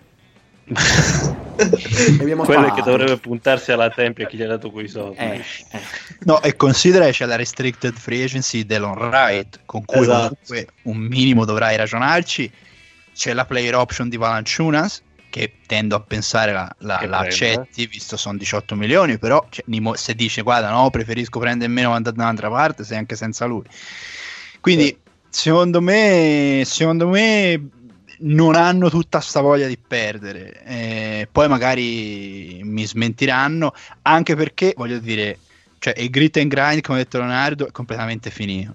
Abbiamo Quello sparato. che dovrebbe puntarsi alla tempia chi gli ha dato quei soldi. Eh, eh. No, e considera che c'è la restricted free agency Delon Wright, con cui Esatto. comunque un minimo dovrai ragionarci. C'è la player option di Valanciunas, che tendo a pensare la, la, Che la prenda. accetti, visto sono diciotto milioni, però cioè, Nimo- se dice guarda no, preferisco prendere meno da un'altra parte, sei anche senza lui. Quindi secondo me secondo me non hanno tutta sta voglia di perdere, eh, poi magari mi smentiranno, anche perché voglio dire, cioè il grit and grind, come ha detto Leonardo, è completamente finito.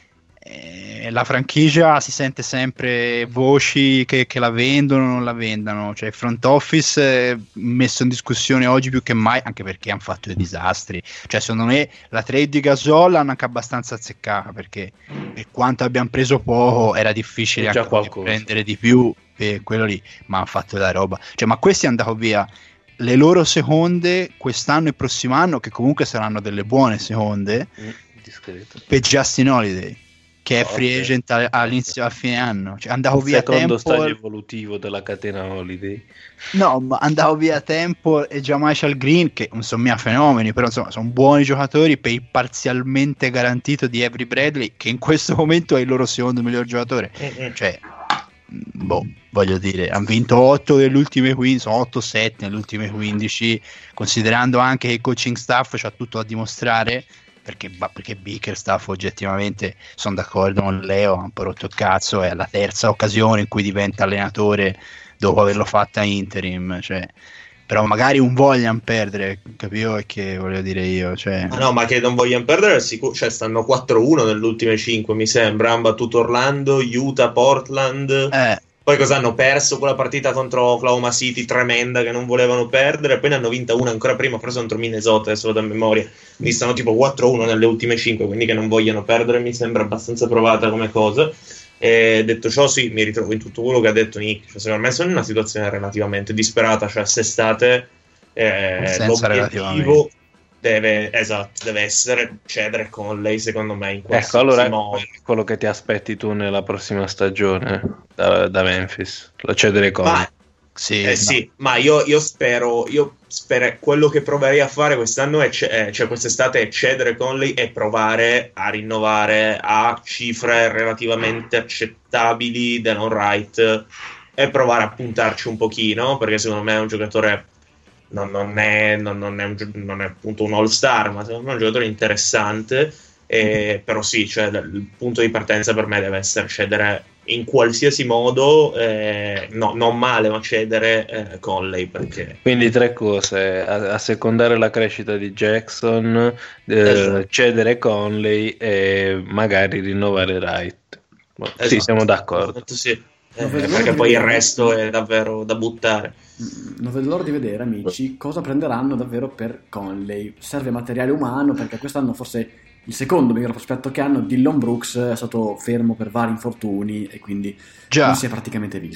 Eh, la franchigia si sente sempre voci che, che la vendono o non la vendano, cioè il front office è messo in discussione oggi più che mai, anche perché hanno fatto dei disastri. Cioè secondo me la trade di Gasol l'hanno anche abbastanza azzeccata, perché per quanto abbiamo preso poco era difficile Già anche qualcosa. prendere di più per quello lì, ma hanno fatto la roba. Cioè, ma questi hanno dato via le loro seconde quest'anno e il prossimo anno, che comunque saranno delle buone seconde, Mm, discreto. per Justin Holiday, che è Oh, free ok. agent a- all'inizio, a fine anno. Cioè, andavo Il via secondo tempo, stadio evolutivo della catena Holiday. no, ma andavo via tempo e già Michael Green, che non sono mica fenomeni, però insomma sono buoni giocatori, per il parzialmente garantito di Avery Bradley, che in questo momento è il loro secondo miglior giocatore. Mm-mm. Cioè, boh, voglio dire, hanno vinto otto delle ultime quindici, sono otto sette nelle ultime quindici, considerando anche che il coaching staff c'ha tutto da dimostrare, perché, perché Bickerstaff oggettivamente, sono d'accordo con Leo, ha un po' rotto il cazzo, è la terza occasione in cui diventa allenatore dopo averlo fatto a interim, cioè, però magari un vogliano perdere, capito? E che voglio dire io, cioè... Ah, no, ma che non vogliamo perdere, sicuro, cioè stanno quattro uno nelle ultime cinque, mi sembra. Hanno battuto Orlando, Utah, Portland. Eh, Poi cosa hanno perso? Quella partita contro Oklahoma City tremenda che non volevano perdere. Poi ne hanno vinta una ancora prima, forse contro Minnesota, adesso vado a memoria. Quindi stanno tipo quattro uno nelle ultime cinque, quindi che non vogliano perdere mi sembra abbastanza provata come cosa. E detto ciò, sì, mi ritrovo in tutto quello che ha detto Nick. Cioè, secondo me sono in una situazione relativamente disperata. Cioè, quest'estate eh, Senza l'obiettivo deve, esatto, deve essere cedere con lei, secondo me, in questo Ecco, allora modo. quello che ti aspetti tu nella prossima stagione da, da Memphis, lo cedere con. Ma, sì, eh, no. sì, ma io, io spero, io spero, quello che proverei a fare quest'anno è, ce- eh, cioè quest'estate è cedere Conley e provare a rinnovare a cifre relativamente accettabili Delon Wright e provare a puntarci un pochino, perché secondo me è un giocatore non, non, è, non, non, è un, gio- non è appunto un all star, ma secondo me è un giocatore interessante. E, però sì, cioè, il punto di partenza per me deve essere cedere in qualsiasi modo, eh, no, non male, ma cedere eh, Conley, perché Quindi tre cose: a, a secondare la crescita di Jackson, eh, Esatto. cedere Conley e magari rinnovare Wright. Boh, Sì, Esatto. siamo d'accordo. Sì, eh, Non vedo l'ora perché di poi il vedere. resto è davvero da buttare. Mm, Non vedo l'ora di vedere, amici, cosa prenderanno davvero per Conley. Serve materiale umano, perché quest'anno forse il secondo miglior prospetto che hanno, Dillon Brooks, è stato fermo per vari infortuni e quindi Già. non si è praticamente visto.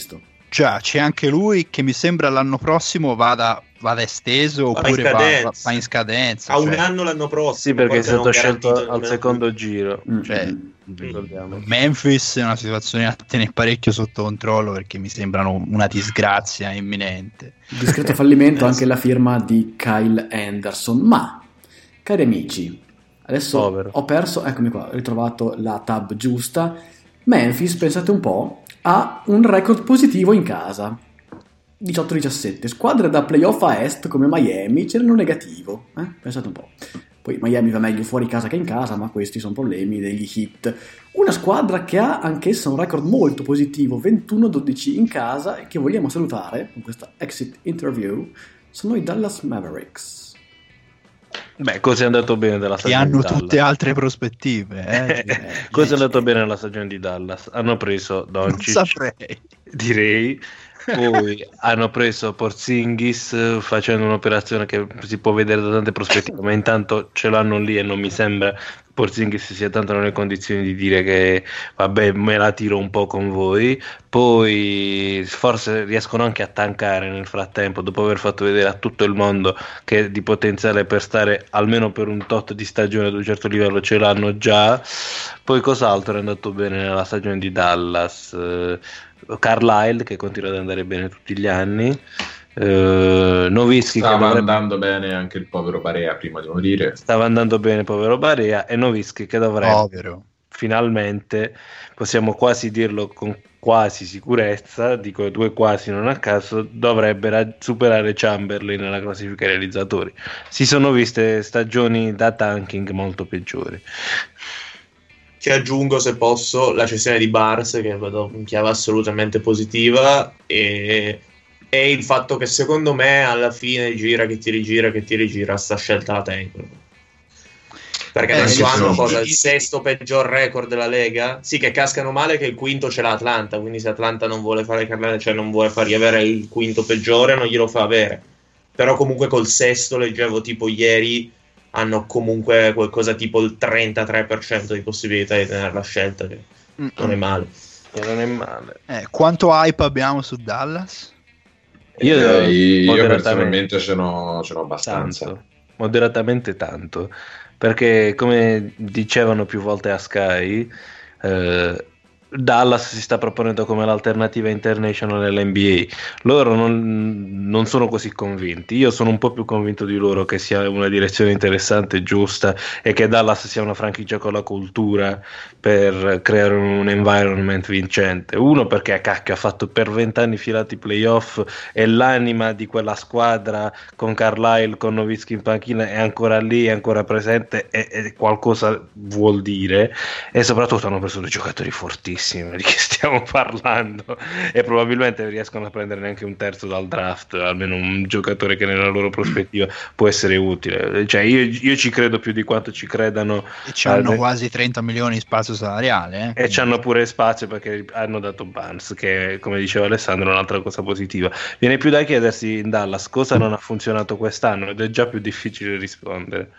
Già, c'è anche lui che mi sembra l'anno prossimo vada, vada esteso Va oppure in va, scadenza. va- va in scadenza. A cioè, un anno l'anno prossimo. Sì, perché è poi non stato scelto garantito al nemmeno secondo giro. Mm, Cioè, mm. Ricordiamo. Memphis è una situazione da tenere parecchio sotto controllo perché mi sembrano una disgrazia imminente. Discreto fallimento anche la firma di Kyle Anderson. Ma, cari amici, adesso Povero. ho perso, eccomi qua, ho ritrovato la tab giusta. Memphis, pensate un po', ha un record positivo in casa. diciotto diciassette. Squadre da playoff a est come Miami c'erano negativo. Eh? Pensate un po'. Poi Miami va meglio fuori casa che in casa, ma questi sono problemi degli Heat. Una squadra che ha anch'essa un record molto positivo, ventuno dodici in casa, e che vogliamo salutare con questa exit interview, sono i Dallas Mavericks. Beh, cosa è andato bene della Che stagione hanno di Dallas? tutte altre prospettive. Eh? Cosa è andato bene nella stagione di Dallas? Hanno preso Non Doncic, saprei. direi. Poi hanno preso Porzingis eh, facendo un'operazione che si può vedere da tante prospettive, ma intanto ce l'hanno lì e non mi sembra Porzingis sia tanto nelle condizioni di dire che vabbè, me la tiro un po' con voi. Poi forse riescono anche a tankare nel frattempo, dopo aver fatto vedere a tutto il mondo che di potenziale per stare almeno per un tot di stagione ad un certo livello ce l'hanno già. Poi cos'altro è andato bene nella stagione di Dallas? Eh, Carlisle, che continua ad andare bene tutti gli anni, eh, Nowitzki che Stava dovrebbe... andando bene anche il povero Barea prima di morire. stava andando bene povero Barea, e Nowitzki che dovrebbe Povero. finalmente, possiamo quasi dirlo con quasi sicurezza, dico due quasi non a caso, dovrebbe rag- superare Chamberlain nella classifica realizzatori. Si sono viste stagioni da tanking molto peggiori. Ci aggiungo, se posso, la cessione di Barnes, che vedo in chiave assolutamente positiva, e, e il fatto che secondo me alla fine gira che ti rigira che ti rigira sta scelta la tengono. Perché Eh, adesso sì, hanno sì. cosa, il sesto peggior record della Lega? Sì, che cascano male, che il quinto ce l'ha Atlanta, quindi se Atlanta non vuole fare Carolina, cioè non vuole fargli avere il quinto peggiore, non glielo fa avere. Però comunque col sesto, leggevo tipo ieri, hanno comunque qualcosa tipo il trentatré per cento di possibilità di tenere la scelta, che non è male. E non è male. Eh, quanto hype abbiamo su Dallas? Io, Eh, io moderatamente personalmente ce n'ho, ce n'ho abbastanza. tanto, moderatamente tanto, perché come dicevano più volte a Sky, eh, Dallas si sta proponendo come l'alternativa international nell'N B A. Loro non, non sono così convinti. Io sono un po' più convinto di loro che sia una direzione interessante e giusta, e che Dallas sia una franchigia con la cultura per creare un environment vincente. Uno, perché a cacchio ha fatto per vent'anni filati playoff, e l'anima di quella squadra con Carlisle, con Nowitzki in panchina è ancora lì, è ancora presente, e, e qualcosa vuol dire. E soprattutto hanno preso dei giocatori fortissimi, di che stiamo parlando, e probabilmente riescono a prendere neanche un terzo dal draft, almeno un giocatore che nella loro prospettiva può essere utile. Cioè io, io ci credo più di quanto ci credano, E c'hanno eh, quasi trenta milioni di spazio salariale. Eh? e c'hanno pure spazio, perché hanno dato Barnes, che come diceva Alessandro è un'altra cosa positiva. Viene più da chiedersi in Dallas cosa non ha funzionato quest'anno, ed è già più difficile rispondere.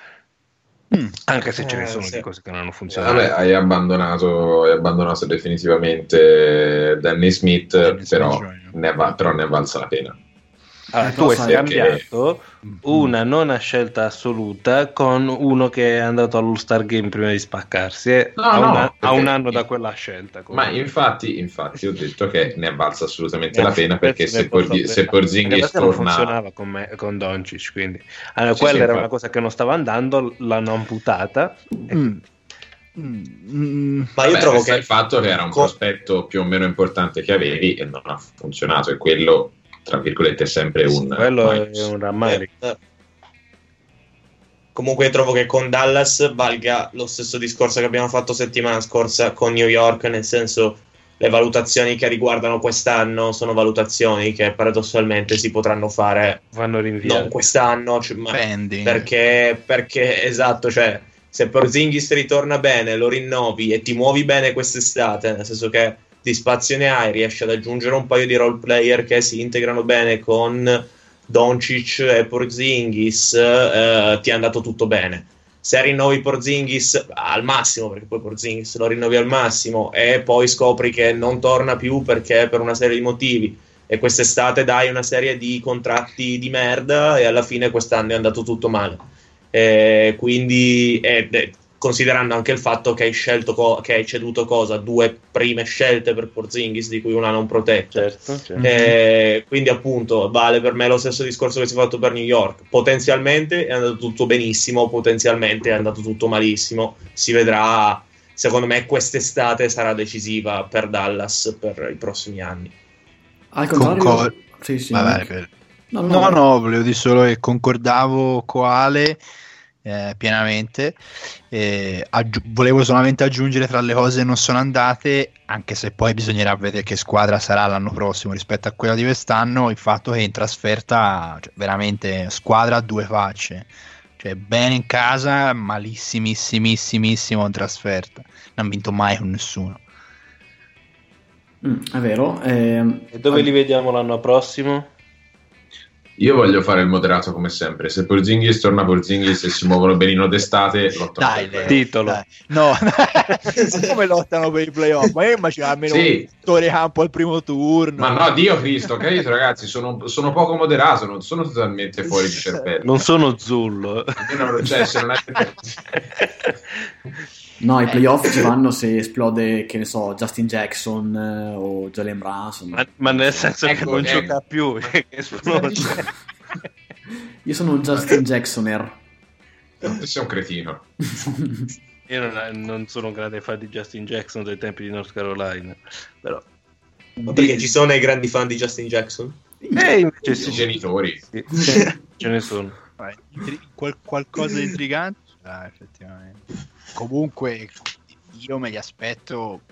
Mm. Anche se ce ne Eh, sono sì. di cose che non hanno funzionato. Vabbè, hai abbandonato, hai abbandonato definitivamente Danny Smith, Dennis però Smith Junior ne, va, però ne è valsa la pena. Allora, Eh, tu hai però sai scambiato Mm. una nona scelta assoluta con uno che è andato all'All-Star Game prima di spaccarsi, e No, a, un, no, a perché- un anno da quella scelta. Ma comunque. infatti, infatti ho detto che ne è valsa assolutamente Ne la ha- pena, perché penso ne se, possa Porzi- bene. se Porzingis Perché non torna... funzionava con, me, con Doncic, quindi allora, Sì, quella sì, era infatti. una cosa che non stava andando, l'hanno amputata. e- Mm. Mm. Mm. Ma io Beh, trovo resta che il fatto che era un co- prospetto più o meno importante che avevi e non ha funzionato, e quello, tra virgolette, è sempre un... quello è minus. un rammarico. Eh, eh. Comunque io trovo che con Dallas valga lo stesso discorso che abbiamo fatto settimana scorsa con New York, nel senso, le valutazioni che riguardano quest'anno sono valutazioni che paradossalmente si potranno fare Vanno non rinviati. quest'anno, cioè, ma Pending. perché, perché esatto, cioè se Porzingis ritorna bene, lo rinnovi e ti muovi bene quest'estate, nel senso che di spazio ne hai, riesci ad aggiungere un paio di role player che si integrano bene con Doncic e Porzingis, eh, ti è andato tutto bene. se rinnovi Porzingis al massimo, perché poi Porzingis lo rinnovi al massimo e poi scopri che non torna più perché per una serie di motivi, e quest'estate dai una serie di contratti di merda e alla fine quest'anno è andato tutto male. Eh, quindi eh, eh, considerando anche il fatto che hai scelto co- che hai ceduto cosa? Due prime scelte per Porzingis, di cui una non protetta. Certo, certo. Eh, quindi appunto vale per me lo stesso discorso che si è fatto per New York. Potenzialmente è andato tutto benissimo, potenzialmente è andato tutto malissimo. Si vedrà. Secondo me quest'estate sarà decisiva per Dallas per i prossimi anni. Al contrario, Concor- sì, sì. Vabbè, per... No, no, no, no, volevo dire solo che concordavo con Ale eh, pienamente. Eh, aggi- volevo solamente aggiungere, tra le cose che non sono andate, anche se poi bisognerà vedere che squadra sarà l'anno prossimo rispetto a quella di quest'anno, il fatto che in trasferta, cioè, veramente squadra a due facce, cioè bene in casa, malissimissimissimo in trasferta, non hanno vinto mai con nessuno. Mm, è vero. ehm, E dove li vediamo l'anno prossimo? Io voglio fare il moderato come sempre. Se Porzingis torna Porzingis e si muovono benino d'estate, lottano Dai, per il Leo, Titolo. dai. No, come lottano per i playoff? Ma io immagino almeno Sì. un vittore campo al primo turno. Ma no, Dio Cristo, capito ragazzi, sono, sono poco moderato, non sono totalmente fuori di cervello. Non sono Zullo. Almeno, cioè, se non è... no, i playoff ci vanno se esplode, che ne so, Justin Jackson eh, o Jalen Brunson. Ma, ma nel senso che Ecco, non ecco. gioca più. Che esplode. Io sono un Justin Jacksoner. Tu sei un cretino. Io non, non sono un grande fan di Justin Jackson dai tempi di North Carolina, però Ma perché ci sono i grandi fan di Justin Jackson? eh, invece I sì, genitori. sì, ce ne sono. Vai, intri- qual- qualcosa di intrigante? Ah, effettivamente. Comunque, io me li aspetto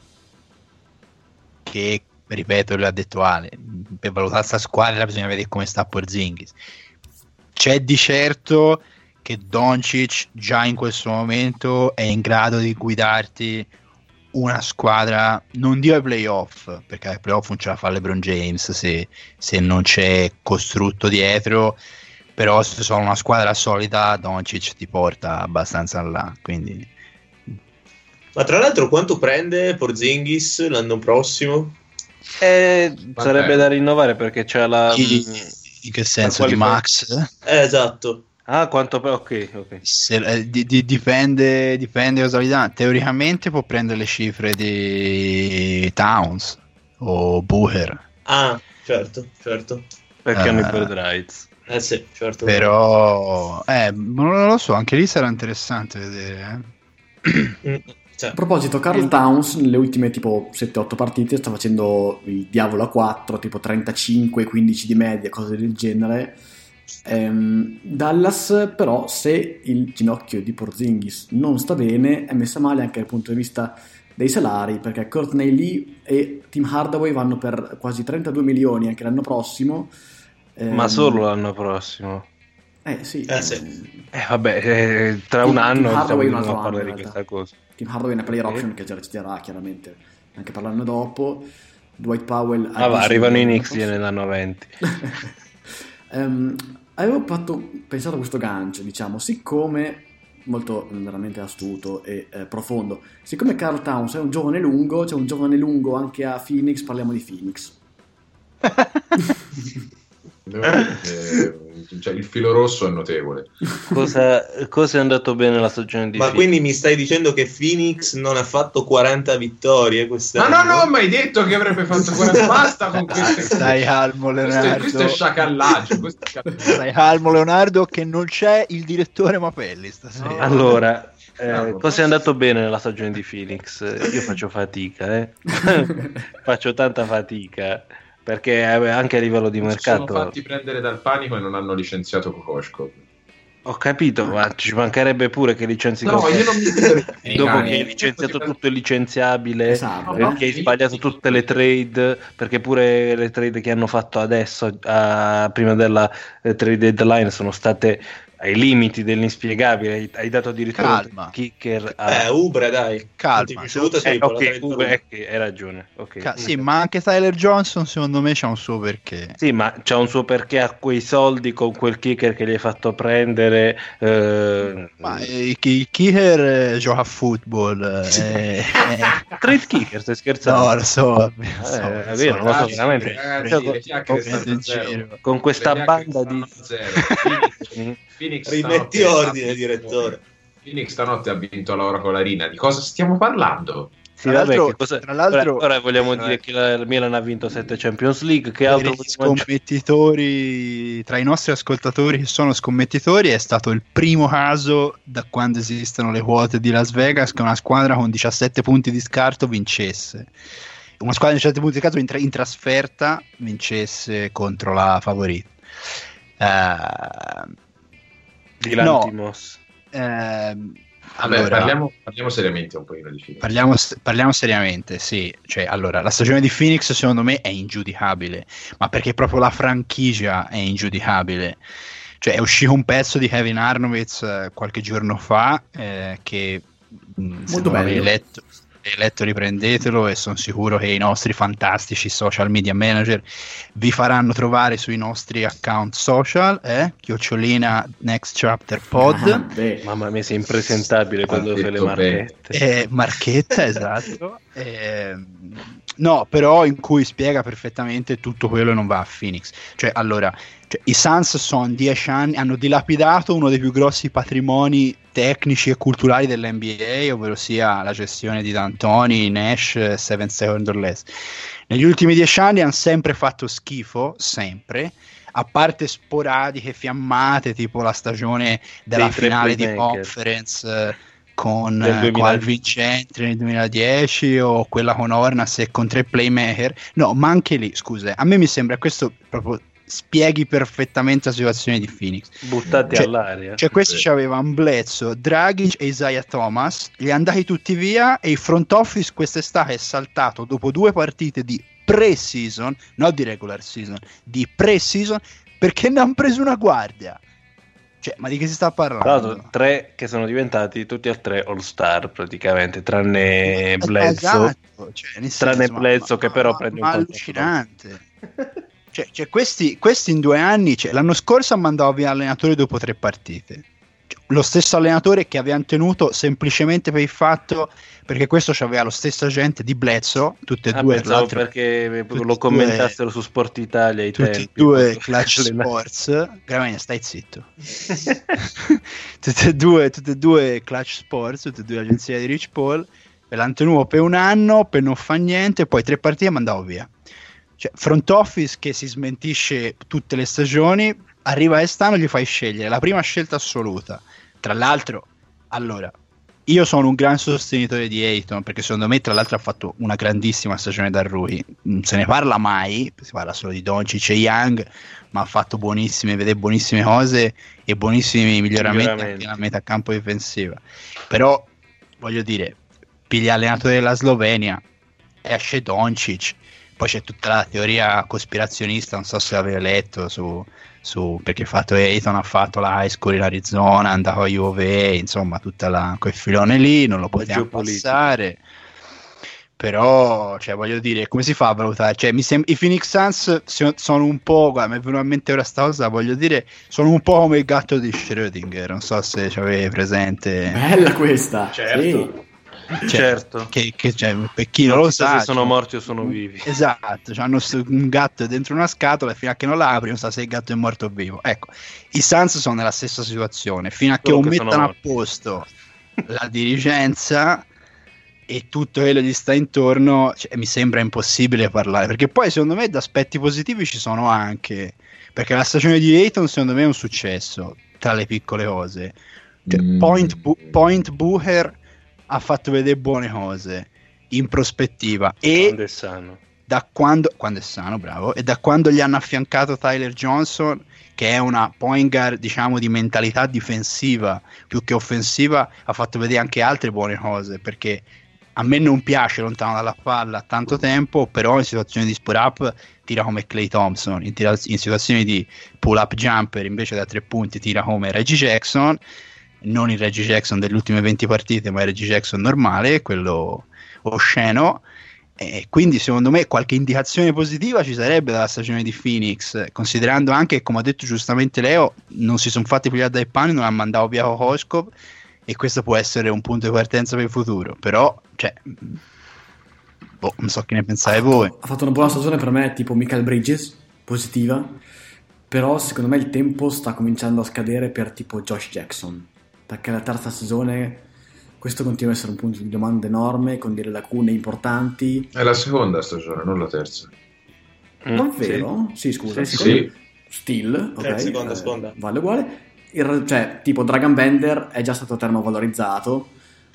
che, ripeto, l'ha detto Ale, per valutare questa squadra bisogna vedere come sta Porzingis. C'è di certo che Doncic già in questo momento è in grado di guidarti una squadra, non dico ai playoff, perché ai playoff non ce la fa LeBron James se, se non c'è costrutto dietro, però se sono una squadra solida Doncic ti porta abbastanza là, quindi Ma tra l'altro quanto prende Porzingis l'anno prossimo? Eh, sarebbe da rinnovare perché c'è la in, in che senso la di quali- max? Eh, esatto. ah quanto ok ok Se, eh, di- di- dipende dipende cosa gli dà. Teoricamente può prendere le cifre di Towns o Booker, Ah, certo, certo. perché Eh. hanno i bird rights. Eh sì, certo. però eh, non lo so, anche lì sarà interessante vedere, eh. Mm, cioè, A proposito, Karl Towns nelle ultime tipo sette otto partite sta facendo il diavolo a quattro, tipo trentacinque quindici di media, cose del genere. Ehm, Dallas però, se il ginocchio di Porzingis non sta bene, è messa male anche dal punto di vista dei salari, perché Courtney Lee e Tim Hardaway vanno per quasi trentadue milioni anche l'anno prossimo. Ehm, Ma solo l'anno prossimo. eh sì, Eh, sì. ehm, Eh vabbè, eh, tra Tim- un anno Tim Hardaway stiamo un altro a parlare anno, di in questa cosa. Tim Hardaway è una player Sì. option che già resterà chiaramente anche per l'anno dopo. Dwight Powell Ah, va, dieci arrivano i milioni Knicks, l'anno gliene danno venti. Ehm, avevo fatto, pensato a questo gancio, diciamo, siccome molto mm, veramente astuto e eh, profondo, siccome Karl Towns è un giovane lungo, c'è un giovane lungo anche a Phoenix, parliamo di Phoenix. Eh, cioè, il filo rosso è notevole. Cosa, cosa è andato bene la stagione di ma Phoenix? quindi mi stai dicendo che Phoenix non ha fatto quaranta vittorie Ma quest'anno? no, no, mai detto che avrebbe fatto quaranta. Basta con queste Stai calmo, questo, è, Leonardo. questo è sciacallaggio. Questo è sciacallaggio. Stai calmo, Leonardo, che non c'è il direttore Mapelli stasera. No. Allora, eh, Bravo. cosa è andato bene nella stagione di Phoenix? Io faccio fatica, eh. Faccio tanta fatica, perché eh, anche a livello di Si mercato sono fatti prendere dal panico e non hanno licenziato Kokoschko. ho capito, ma ci mancherebbe pure che licenzi No, Kokoschko. io non mi dico Dopo Eh, che hai licenziato tutto il licenziabile, Esatto. perché hai sbagliato tutte le trade, perché pure le trade che hanno fatto adesso, a- prima della eh, trade deadline, sono state ai limiti dell'inspiegabile, hai, hai dato addirittura Calma. un kicker a... Eh, Ubre, dai. Calma. Non ti è piaciuto? Eh, Sì, ok, Ubre, eh, hai ragione. Okay. Ca- sì, ma anche Tyler Johnson secondo me c'ha un suo perché. Sì, ma c'ha un suo perché a quei soldi con quel kicker che gli hai fatto prendere. Eh... Ma eh, il kicker eh, gioca a football. Eh, eh. Trade kicker, stai scherzando? No, lo so. Eh, so, è vero, non lo so, Ragazzi, veramente. ragazzi, Cioè, le con- chiacchiere con- stanno a zero. con questa Le chiacchiere banda di... stanno a zero. Phoenix, Phoenix Rimetti stanotte ordine, ha vinto- direttore. Phoenix stanotte ha vinto l'oro con la Rina. Di cosa stiamo parlando? Sì, Tra vabbè, l'altro- che cosa... tra l'altro- ora, ora vogliamo eh, dire che la il Milan ha vinto sette Champions League, che Per altro gli vogliamo aggiungere? scommettitori, tra i nostri ascoltatori che sono scommettitori, è stato il primo caso da quando esistono le quote di Las Vegas che una squadra con diciassette punti di scarto vincesse. Una squadra di diciassette punti di scarto in, tra- in trasferta vincesse contro la favorita. Eh, Di no. Lantimos. ehm, Vabbè, allora, parliamo, parliamo seriamente un pochino di Phoenix. Parliamo, parliamo seriamente, sì. Cioè, allora, la stagione di Phoenix secondo me è ingiudicabile, ma perché proprio la franchigia è ingiudicabile. Cioè, è uscito un pezzo di Kevin Arnovitz eh, qualche giorno fa eh, che mh, se Molto non l'avete bello. letto, avete letto, riprendetelo, e sono sicuro che i nostri fantastici social media manager vi faranno trovare sui nostri account social, eh? chiocciolina Next Chapter Pod. Ah, beh. Mamma mia, sei impresentabile quando fai le detto bene. marchette. Eh, Marchetta, esatto. Eh, no, però in cui spiega perfettamente tutto quello e non va a Phoenix. Cioè, allora, cioè, i Suns sono dieci anni, hanno dilapidato uno dei più grossi patrimoni tecnici e culturali dell'N B A, ovvero sia la gestione di D'Antoni, Nash, Seven Second or Less. Negli ultimi dieci anni hanno sempre fatto schifo, sempre, a parte sporadiche fiammate, tipo la stagione della Dei tre finale di playmaker. conference eh, con Del eh, duemila Qual Vincentri nel duemiladieci, o quella con Hornacek e con tre playmaker. No, ma anche lì, scusa, a me mi sembra questo proprio spieghi perfettamente la situazione di Phoenix. Buttati Cioè- all'aria. Cioè, questi Sì. avevano Bledsoe, Dragic e Isaiah Thomas, li hanno andati tutti via, e il front office quest'estate è saltato dopo due partite di pre-season, non di regular season, di pre-season, perché ne hanno preso una guardia. Cioè, ma di che si sta Tra parlando? l'altro, tre che sono diventati tutti e tre all-star praticamente, tranne Bledsoe. Esatto, cioè, nel Tranne senso, ma- Bledsoe, che ma- però ma- prende ma un contratto. allucinante. Cioè, cioè, questi, questi in due anni, cioè, l'anno scorso ha mandato via allenatore dopo tre partite. Cioè, lo stesso allenatore che avevano tenuto semplicemente per il fatto, perché questo c'aveva lo stesso agente di Bledsoe, tutte e Ah, due, pensavo l'altro- perché tutti lo e commentassero su Sport Italia ai tutti e tempi. due quando- Clutch allenati. Sports. Gravina, stai zitto. tutte e due, tutte e due Clutch Sports, tutte e due agenzie di Rich Paul, ve l'hanno tenuto per un anno, per non fa niente, poi tre partite e mandavo via. Cioè, front office che si smentisce tutte le stagioni, arriva quest'anno e gli fai scegliere la prima scelta assoluta. Tra l'altro, allora, io sono un gran sostenitore di Ayton, perché secondo me tra l'altro ha fatto una grandissima stagione da rookie. Non se ne parla mai, si parla solo di Doncic e Young, ma ha fatto buonissime, vede buonissime cose e buonissimi miglioramenti, Miglioramenti. anche nella metà campo difensiva. Però, voglio dire, piglia allenatore della Slovenia, esce Doncic, poi c'è tutta la teoria cospirazionista, non so se l'avete letto, su, su perché fatto Ayton ha fatto la high school in Arizona, è andato a U of A, insomma tutta la, quel filone lì, non lo potevamo geopolitica. passare. Però, cioè, voglio dire, come si fa a valutare? Cioè, mi sembra, i Phoenix Suns si- sono un po', guarda, mi è venuta in mente ora sta cosa, voglio dire, sono un po' come il gatto di Schrödinger, non so se ci avete presente. Bella questa. Certo. Sì. Cioè, Certo. che, che, cioè, per chi non lo si sa sa, se sono cioè, morti o sono vivi. esatto, cioè, hanno st- un gatto dentro una scatola e fino a che non la apri non sa se il gatto è morto o vivo. Ecco, i Suns sono nella stessa situazione, fino a che Solo non che sono mettano a morti. posto la dirigenza e tutto quello che gli sta intorno, cioè, mi sembra impossibile parlare, perché poi secondo me da aspetti positivi ci sono anche, perché la stagione di Ayton secondo me è un successo tra le piccole cose. Cioè, Mm. Point, Bu- Point Booker ha fatto vedere buone cose in prospettiva, e Quando è sano. da quando, quando è sano, bravo, e da quando gli hanno affiancato Tyler Johnson, che è una point guard, diciamo, di mentalità difensiva più che offensiva, ha fatto vedere anche altre buone cose, perché a me non piace lontano dalla palla tanto tempo, però in situazioni di spot up tira come Klay Thompson, in, tira- in situazioni di pull up jumper invece da tre punti tira come Reggie Jackson, non il Reggie Jackson delle ultime venti partite, ma il Reggie Jackson normale, quello osceno. E quindi secondo me qualche indicazione positiva ci sarebbe dalla stagione di Phoenix, considerando anche, come ha detto giustamente Leo, non si sono fatti pigliare dai panni, non ha mandato via Hoskov, e questo può essere un punto di partenza per il futuro. Però cioè, boh, non so che ne pensate ha voi. fatto, ha fatto una buona stagione per me, tipo Michael Bridges, positiva, però secondo me il tempo sta cominciando a scadere per tipo Josh Jackson, perché la terza stagione questo continua a essere un punto di domanda enorme, con delle lacune importanti. È la seconda stagione, non la terza. Mm, Davvero? Sì, sì scusa. Sì, sì. Still, ok. Seconda, eh, seconda. Vale uguale. Il, cioè, tipo Dragon Bender è già stato termovalorizzato.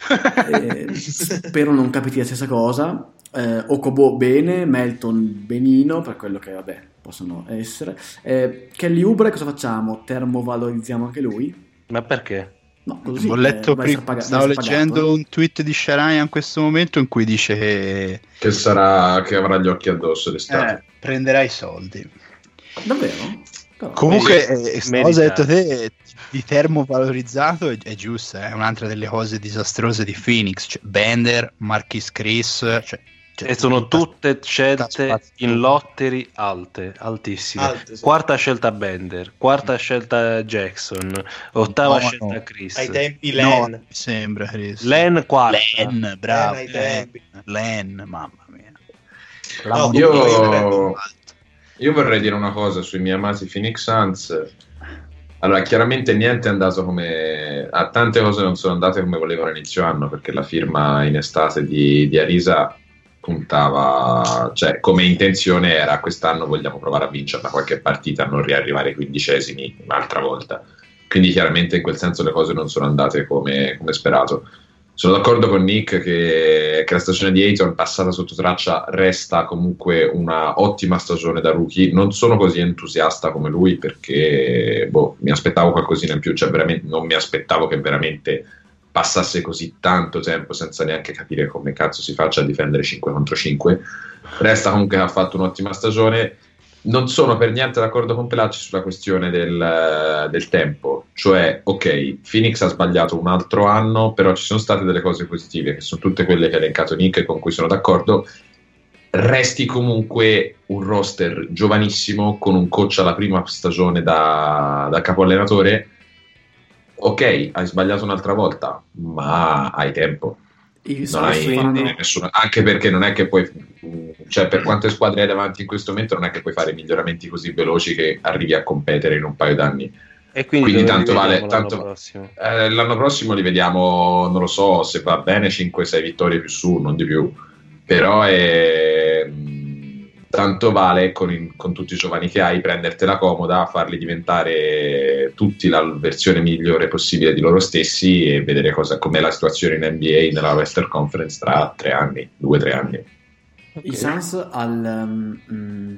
eh, spero non capiti la stessa cosa. Eh, Okobo bene, Melton benino, per quello che, vabbè, possono essere. Eh, Kelly Oubre cosa facciamo? Termovalorizziamo anche lui? Ma perché? No, così, Ho letto eh, vai a prima- essere paga- stavo vai a essere leggendo pagato, eh. un tweet di Sharayan in questo momento in cui dice che Che sarà che avrà gli occhi addosso d'estate. eh, prenderà i soldi. Davvero? Però- Comunque, Merita- eh, sta cosa detto meritato. te di termovalorizzato è, è giusta, è un'altra delle cose disastrose di Phoenix. Cioè, Bender, Marquis Chris, cioè, cioè, E sono tutta- tutte scelte spazio. in lottery alte, altissime. Alte, sì. Quarta scelta Bender, quarta scelta Jackson, ottava No, scelta no. Chris. Ai tempi No, Len. mi sembra Chris. Len quarta. Len, bravo. Len ai Len, tempi. Len, mamma mia. No, Io- io... Io vorrei dire una cosa sui miei amati Phoenix Suns. Allora, chiaramente niente è andato come... A tante cose non sono andate come volevano inizio anno, perché la firma in estate di, di Arisa puntava... Cioè, come intenzione era quest'anno vogliamo provare a vincere da qualche partita, a non riarrivare ai quindicesimi un'altra volta. Quindi chiaramente in quel senso le cose non sono andate come, come sperato. Sono d'accordo con Nick che, che la stagione di Ayton passata sotto traccia resta comunque una ottima stagione da rookie. Non sono così entusiasta come lui perché boh, mi aspettavo qualcosina in più, cioè veramente non mi aspettavo che veramente passasse così tanto tempo senza neanche capire come cazzo si faccia a difendere cinque contro cinque. Resta comunque che ha fatto un'ottima stagione. Non sono per niente d'accordo con Pelacci sulla questione del, del tempo, cioè ok, Phoenix ha sbagliato un altro anno, però ci sono state delle cose positive che sono tutte quelle che ha elencato Nick e con cui sono d'accordo. Resti comunque un roster giovanissimo con un coach alla prima stagione da, da capo allenatore. Ok, hai sbagliato un'altra volta, ma hai tempo. I Non Suns hai faranno- nessuna, anche perché non è che puoi, cioè per quante squadre hai davanti in questo momento non è che puoi fare miglioramenti così veloci che arrivi a competere in un paio d'anni. E quindi, Quindi dove tanto li vale- vediamo l'anno tanto- prossimo? Eh, l'anno prossimo li vediamo, non lo so, se va bene cinque sei vittorie più su, non di più, però è, mh, tanto vale con, i- con tutti i giovani che hai prendertela comoda, farli diventare tutti la versione migliore possibile di loro stessi e vedere cosa, com'è la situazione in N B A nella Western Conference tra tre anni, due tre anni. I Suns al... um, mm,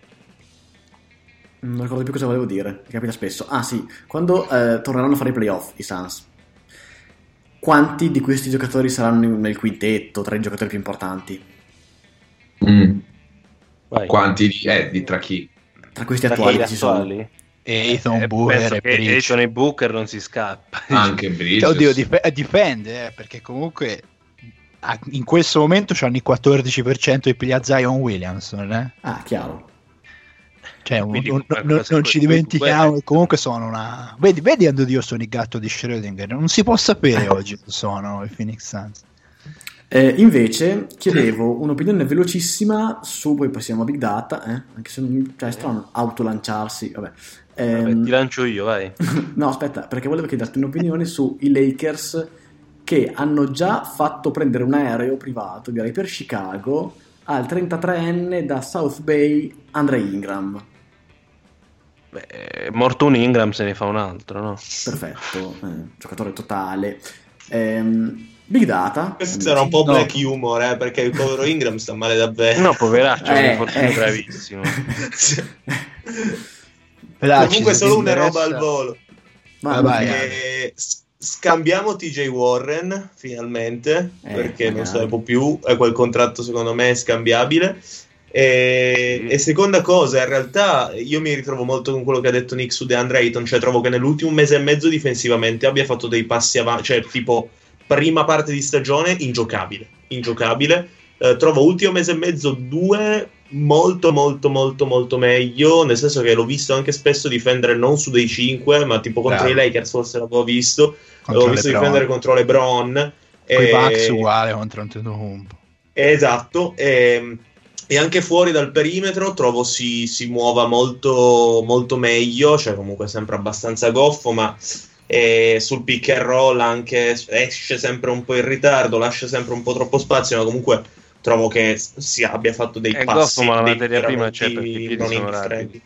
non ricordo più cosa volevo dire, mi capita spesso. Ah sì, quando eh, torneranno a fare i playoff i Suns, quanti di questi giocatori saranno nel quintetto, tra i giocatori più importanti? Mm. Vai. Quanti di, eh, di tra chi? Tra questi Tra attuali quelli che ci sono. attuali? E Ethan Eh, Booker penso e che Bridges. Ayton e Booker non si scappa. Anche Cioè, Bridges. oddio, dip- eh, dipende, eh, perché comunque ah, in questo momento c'hanno il quattordici per cento di piglia Zion Williamson, eh? Ah, chiaro. Cioè, un- Quindi un- qualcosa non, su non cui- ci dimentichiamo que- che comunque sono una... Vedi, vedi quando io sono il gatto di Schrödinger, non si può sapere oggi che sono i Phoenix Suns. Eh, invece chiedevo un'opinione velocissima su, poi passiamo a Big Data, eh? Anche se non, cioè, è strano autolanciarsi, vabbè. Vabbè, Ehm, ti lancio io, vai. No, aspetta, perché volevo chiederti un'opinione sui Lakers che hanno già fatto prendere un aereo privato, direi per Chicago, al trentatreenne da South Bay Andre Ingram. Beh, morto un Ingram se ne fa un altro, no? Perfetto, eh, giocatore totale. Ehm, Big Data. Questo invece- sarà un po' No. black humor, eh, perché il povero Ingram sta male davvero. No, poveraccio, è un Eh, infortunio eh. gravissimo. Pelacci, Comunque se solo ti una interessa- roba al volo. Ma Vai, vai, Eh, s- scambiamo T J Warren finalmente, eh, perché magari. non se ne può più, e quel contratto secondo me è scambiabile. E, e seconda cosa, in realtà io mi ritrovo molto con quello che ha detto Nick su DeAndre Ayton, cioè trovo che nell'ultimo mese e mezzo difensivamente abbia fatto dei passi avanti, cioè tipo prima parte di stagione ingiocabile, ingiocabile. Eh, trovo ultimo mese e mezzo, due molto molto molto molto meglio, nel senso che l'ho visto anche spesso difendere non su dei cinque, ma tipo contro Bravo. i Lakers forse l'avevo visto, Contro l'avevo visto LeBron. difendere contro LeBron. Coi e... Bucks uguale contro Antetokounmpo. Esatto, e, e anche fuori dal perimetro trovo si, si muova molto, molto meglio, cioè comunque sempre abbastanza goffo, ma eh, sul pick and roll anche esce sempre un po' in ritardo, lascia sempre un po' troppo spazio, ma comunque trovo che si abbia fatto dei È passi, goffo, ma la dei materia prima c'è, miglioramenti perché i piedi non sono indifferenti.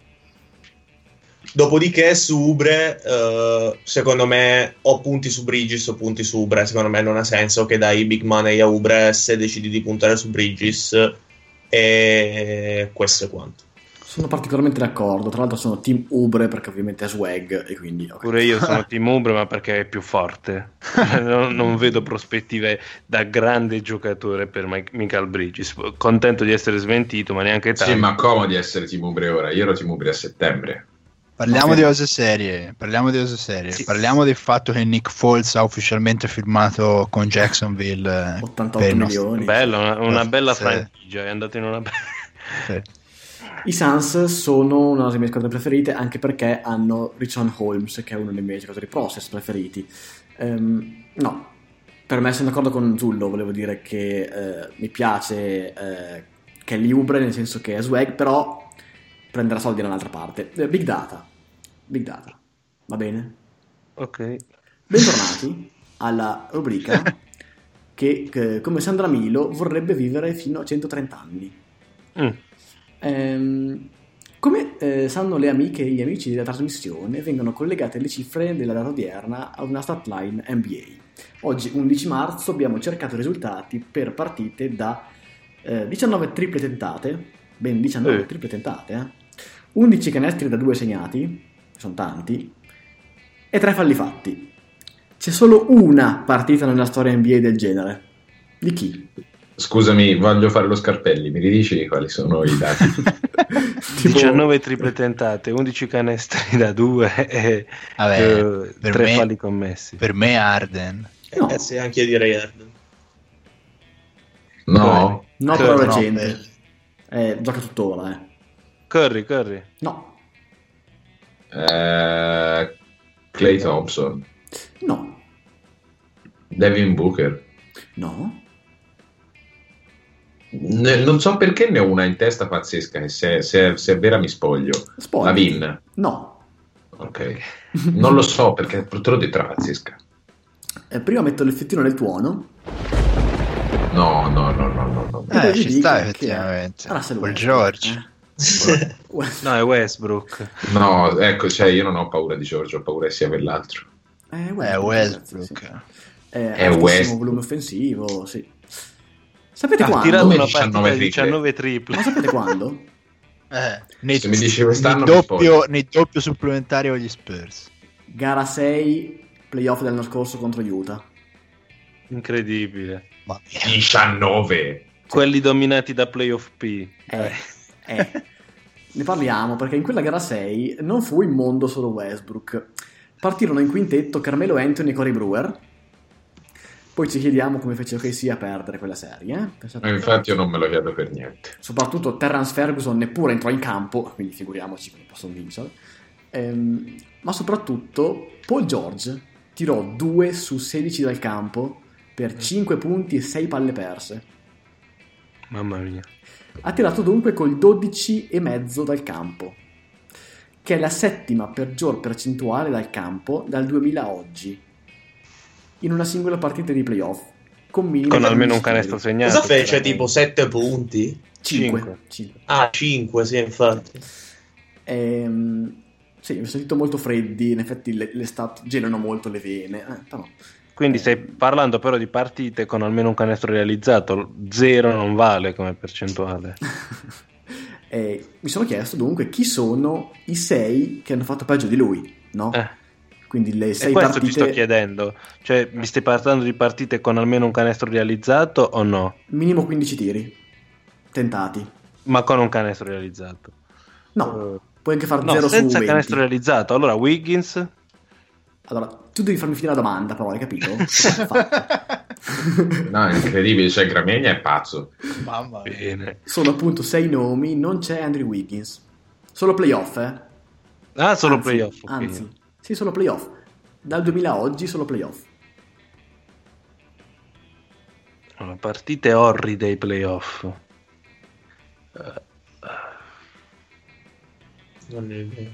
Dopodiché su Oubre, eh, secondo me, o punti su Bridges o punti su Oubre. Secondo me non ha senso che dai big money a Oubre se decidi di puntare su Bridges. E questo è quanto. Sono particolarmente d'accordo. Tra l'altro sono team Oubre perché ovviamente è swag e quindi okay. Pure io sono team Oubre, ma perché è più forte. non, non vedo prospettive da grande giocatore per Mike, Michael Bridges. Contento di essere smentito, ma neanche tanto. Sì, ma comodi essere team Oubre ora. Io ero team Oubre a settembre. Parliamo Ok. di cose serie, parliamo di cose serie. Sì. Parliamo del fatto che Nick Foles ha ufficialmente firmato con Jacksonville eh, ottantotto per il nostro- milioni. Bello, una, una bella Sì. franchigia. È andato in una bella. Sì. I Suns sono una delle mie squadre preferite anche perché hanno Richaun Holmes, che è uno dei miei giocatori process preferiti. Ehm, no, per me sono d'accordo con Zullo, volevo dire che eh, mi piace eh, Kelly Oubre, nel senso che è swag, però prenderà soldi da un'altra parte. Eh, Big Data. Big Data. Va bene? Ok. Bentornati alla rubrica che, che, come Sandra Milo, vorrebbe vivere fino a centotrenta anni. Mm. Ehm, come eh, sanno le amiche e gli amici della trasmissione, vengono collegate le cifre della data odierna a una stat line N B A. Oggi, undici marzo, abbiamo cercato risultati per partite da eh, diciannove triple tentate, ben diciannove Eh. triple tentate, eh? undici canestri da due segnati, sono tanti, e tre falli fatti. C'è solo una partita nella storia N B A del genere. Di chi? Scusami, voglio fare lo Scarpelli. Mi ridici quali sono i dati? Tipo- diciannove triple tentate, undici canestri da due e Vabbè, eh, per tre me- falli commessi. Per me Arden. No. Eh sì, anche io direi Harden. No? No, Curry, però no, recente. Eh, gioca tuttora, eh. Curry, Curry. No, Eh, Klay Thompson. no, Devin Booker. no. Ne- non so perché ne ho una in testa pazzesca. E se, se- se è vera mi spoglio. Spoglio. Lavin. No. Ok. Non lo so perché te l'ho detta pazzesca. Eh, prima metto l'effettino nel tuono. No, no, no, no, no, no. e poi Eh, vi ci dico sta che effettivamente. è Russell Quel Westbrook, George. eh. No, è Westbrook. No, ecco, cioè io non ho paura di Giorgio, ho paura che sia quell'altro. Eh, È Westbrook, Westbrook. ragazzi, sì. Eh, È altissimo West- volume offensivo, sì. Sapete Ha quando? tirato Come una diciannove partita di triple? diciannove triple. Ma sapete quando? Eh, nei, Se mi dici quest'anno nei mi doppio, spoglio. nei doppio supplementari con gli Spurs. Gara sei, playoff dell'anno scorso contro Utah. Incredibile. Ma diciannove. Quelli dominati da playoff P. Eh, eh. Ne parliamo perché in quella gara sei non fu in mondo solo Westbrook. Partirono in quintetto Carmelo Anthony e Corey Brewer. Poi ci chiediamo come fece O K C a perdere quella serie. Eh? Pensate- Ma infatti io non me lo chiedo per niente. Soprattutto Terrence Ferguson neppure entrò in campo, quindi figuriamoci come possono vincere. Ehm, ma soprattutto Paul George tirò due su sedici dal campo per cinque punti e sei palle perse. Mamma mia. Ha tirato dunque col dodici e mezzo dal campo, che è la settima peggior percentuale dal campo dal duemila a oggi, in una singola partita di playoff, con, Con almeno un canestro segnato. Cosa fece? chiaramente. Tipo sette punti? cinque. cinque. Ah, cinque, sì, infatti. Ehm, sì, mi ho sentito molto freddi, in effetti le, le stat gelano molto le vene, eh, però... Quindi stai parlando però di partite con almeno un canestro realizzato. Zero non vale come percentuale. E mi sono chiesto dunque chi sono i sei che hanno fatto peggio di lui, no? Eh. quindi le sei e questo partite... ti sto chiedendo, cioè mi stai parlando di partite con almeno un canestro realizzato o no? Minimo quindici tiri tentati. Ma con un canestro realizzato? No, puoi anche fare no, zero su senza venti. canestro realizzato. Allora Wiggins? Allora, tu devi farmi finire la domanda, però, hai capito? No, è incredibile, cioè Gramegna è pazzo. Mamma mia. Bene. Sono appunto sei nomi, non c'è Andrew Wiggins. Solo playoff, eh? Ah, solo Anzi, playoff. ok. Anzi, sì, solo playoff. Dal duemila a oggi solo playoff. Allora, partite orride ai playoff. Non ne ho idea.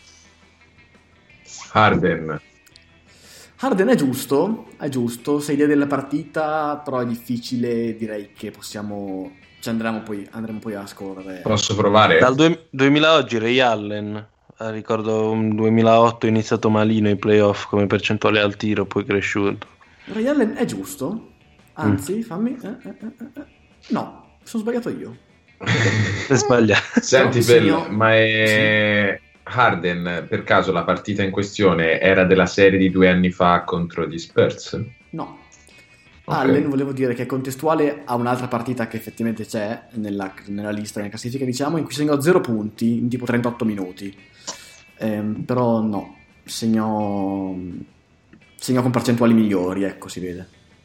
Harden. Harden è giusto, è giusto, sei idea della partita, però è difficile, direi che possiamo... Ci andremo poi, andremo poi a scorrere. Posso provare? Dal due- duemila a oggi Ray Allen, eh, ricordo un duemilaotto iniziato malino ai playoff come percentuale al tiro, poi cresciuto. Ray Allen è giusto, anzi, fammi... eh, eh, eh, eh. No, sono sbagliato io. È sbagliato. Senti, No, Bell, segno- ma è... Harden, per caso la partita in questione era della serie di due anni fa contro gli Spurs? No. Ok. Allen volevo dire che è contestuale a un'altra partita che effettivamente c'è nella, nella lista, nella classifica, diciamo, in cui segnò zero punti in tipo trentotto minuti. Ehm, però no, segnò, segnò con percentuali migliori, ecco, si vede.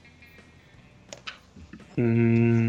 Mm.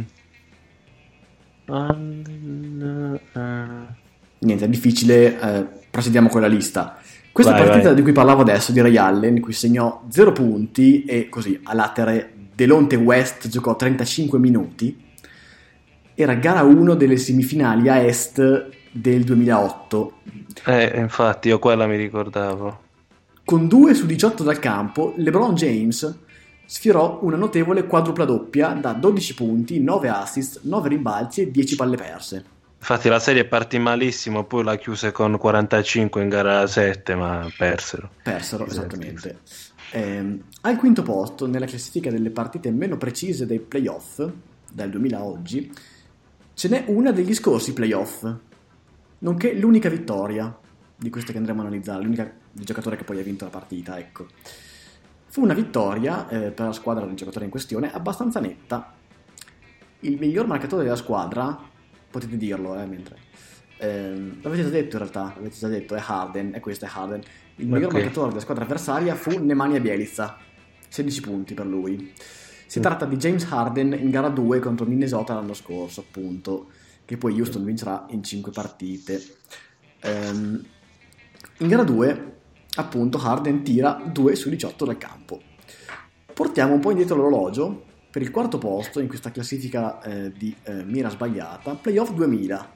Allen, eh. Niente, è difficile, eh, procediamo con la lista. Questa Vai, partita vai. di cui parlavo adesso, di Ray Allen, in cui segnò zero punti e così a latere Delonte West giocò trentacinque minuti, era gara uno delle semifinali a est del duemilaotto. Eh, infatti io quella mi ricordavo. Con due su diciotto dal campo, LeBron James sfiorò una notevole quadrupla doppia da dodici punti, nove assist, nove rimbalzi e dieci palle perse. Infatti la serie partì malissimo, poi la chiuse con quarantacinque in gara sette, ma persero. Persero, esattamente. Ehm, al quinto posto, nella classifica delle partite meno precise dei playoff, dal duemila a oggi, ce n'è una degli scorsi playoff, nonché l'unica vittoria di queste che andremo a analizzare, l'unica del giocatore che poi ha vinto la partita, ecco. Fu una vittoria eh, per la squadra del giocatore in questione abbastanza netta. Il miglior marcatore della squadra, potete dirlo, eh, mentre... ehm, l'avete già detto in realtà, l'avete già detto, è Harden, e questo è Harden. Il miglior Ok. marcatore della squadra avversaria fu Nemanja Bjelica, sedici punti per lui. Si tratta di James Harden in gara due contro Minnesota l'anno scorso, appunto, che poi Houston vincerà in cinque partite. Ehm, in gara due, appunto, Harden tira due su diciotto dal campo. Portiamo un po' indietro l'orologio per il quarto posto in questa classifica eh, di eh, mira sbagliata, playoff duemila.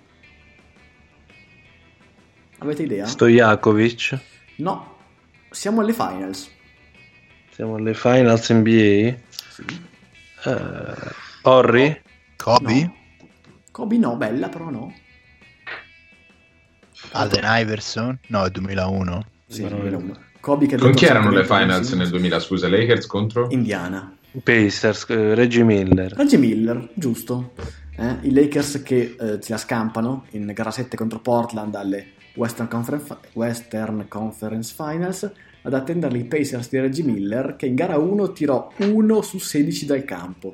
Avete idea? Stojakovic. No, siamo alle finals. Siamo alle finals N B A. Sì. Uh, Horry. Kobe, No. Kobe no, bella però no. Allen Iverson, no, è duemilauno. Sì, No, duemilauno. Kobe che ha Con detto chi erano le assolutamente finals sì. nel duemila? Scusa, Lakers contro? Indiana. Pacers, eh, Reggie Miller. Reggie Miller, giusto. Eh, I Lakers che eh, si la scampano in gara sette contro Portland alle Western Conference, Western Conference Finals ad attenderli i Pacers di Reggie Miller che in gara uno tirò uno su sedici dal campo.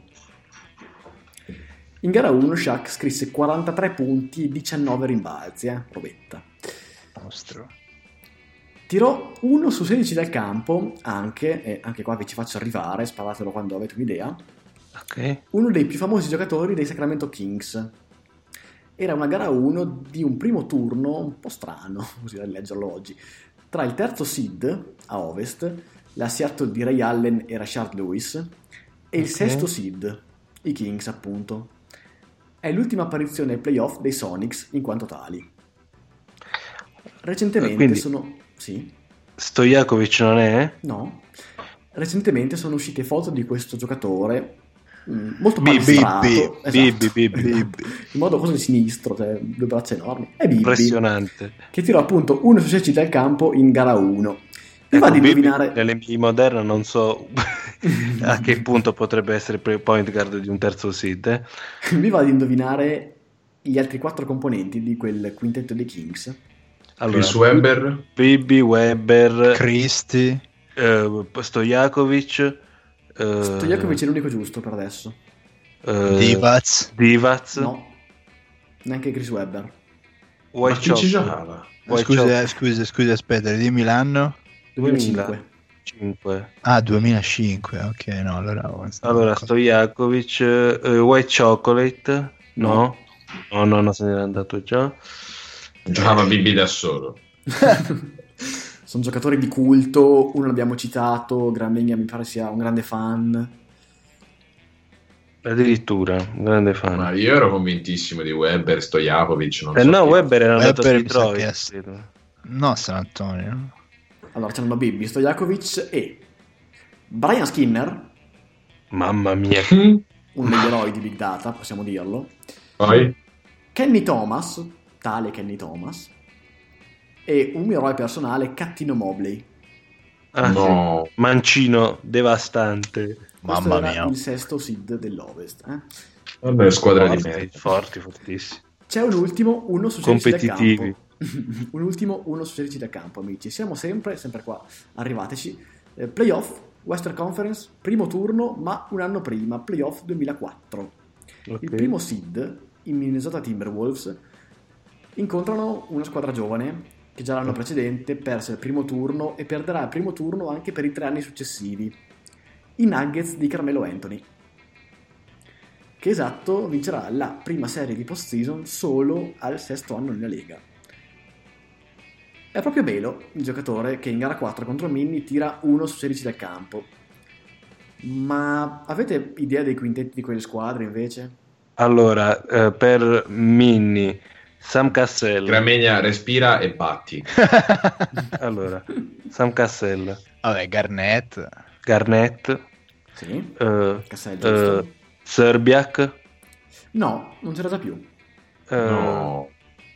In gara uno Shaq scrisse quarantatré punti e diciannove rimbalzi, eh, robetta. Mostro. Tirò uno su sedici dal campo anche, e anche qua vi ci faccio arrivare, sparatelo quando avete un'idea, Ok. uno dei più famosi giocatori dei Sacramento Kings. Era una gara uno di un primo turno un po' strano, così da leggerlo oggi, tra il terzo seed a ovest, la Seattle di Ray Allen e Rashard Lewis, e il Ok. sesto seed, i Kings appunto. È l'ultima apparizione ai playoff dei Sonics in quanto tali. Recentemente Quindi- sono... Sì? Stojakovic non è? No. Recentemente sono uscite foto di questo giocatore mh, molto Bibi, palestrato, Bibi, esatto. Bibi, Bibi. Esatto. in modo così sinistro, cioè due braccia enormi. È Bibi, Impressionante. che tirò appunto uno su sedici dal campo in gara uno. Mi va Ecco, di Bibi indovinare... nell'N B A moderna non so a che punto potrebbe essere pre- point guard di un terzo seed. eh. Mi va di indovinare gli altri quattro componenti di quel quintetto dei Kings. Allora, Chris Webber? Bibi, Weber, Christie, uh, Stojakovic. Uh, Stojakovic è l'unico giusto per adesso. Uh, Divac. Divac. No, neanche Chris Webber. Ma chi ci giocava? Scusa, scusa, scusa, aspetta, dimmi l'anno. duemilacinque. duemilacinque. Ah, duemilacinque, ok, no, allora... Allora, Stojakovic, uh, White Chocolate, no, no, no, no, se n'era andato già. Giocava B B da solo. Sono giocatori di culto, uno l'abbiamo citato, Graminga mi pare sia un grande fan. Addirittura, un grande fan. Ma io ero convintissimo di Webber, Stojakovic, non Eh so no, chi. Webber era andato a Webber mi sa che Detroit. è- credo. No, San Antonio. Allora c'erano Bibby, Stojakovic e Brian Skinner, Mamma mia. uno degli eroi di Big Data, possiamo dirlo. Poi? Kenny Thomas, tale Kenny Thomas, e un mio eroe personale, Cattino Mobley. Ah, No. sì. Mancino devastante. Questo Mamma era mia. il sesto seed dell'Ovest. Eh? Vabbè, squadra di Forti, merda. forti, fortissimi. C'è un ultimo, uno su sedici da Competitivi. campo. un ultimo, uno su sedici da campo, amici. Siamo sempre, sempre qua, arrivateci. Eh, playoff, Western Conference, primo turno, ma un anno prima, playoff duemilaquattro. Ok. Il primo seed, i Minnesota Timberwolves, incontrano una squadra giovane che già l'anno precedente perse il primo turno e perderà il primo turno anche per i tre anni successivi. I Nuggets di Carmelo Anthony, che esatto vincerà la prima serie di postseason solo al sesto anno nella Lega. È proprio Belo, il giocatore che in gara quattro contro Minnie tira uno su sedici dal campo. Ma avete idea dei quintetti di quelle squadre invece? Allora, eh, per Minnie, Sam Cassell. Gramegna, respira e batti. Allora, Sam Cassell, Vabbè, Garnett. Garnett, Sì, eh, Cassell, giusto? eh, Serbiak, No, non c'era già più. eh, No.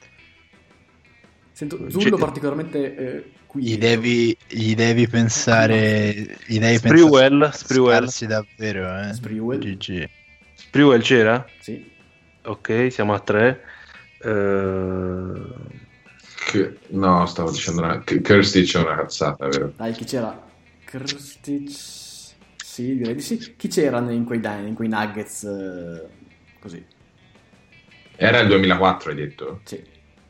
Sento Zullo G- particolarmente eh, qui. Gli devi, gli devi pensare... Gli devi Sprewell, pensare Sprewell. scarsi davvero, eh. Sprewell. G G. Sprewell c'era? Sì. Ok, siamo a tre. Eh, Che- No, stavo dicendo una... K- Kirstic è una cazzata, vero? Dai, chi c'era? Krstic? Sì, direi di sì. Chi c'era in quei, in quei Nuggets eh, così? Era il duemilaquattro, hai detto? Sì.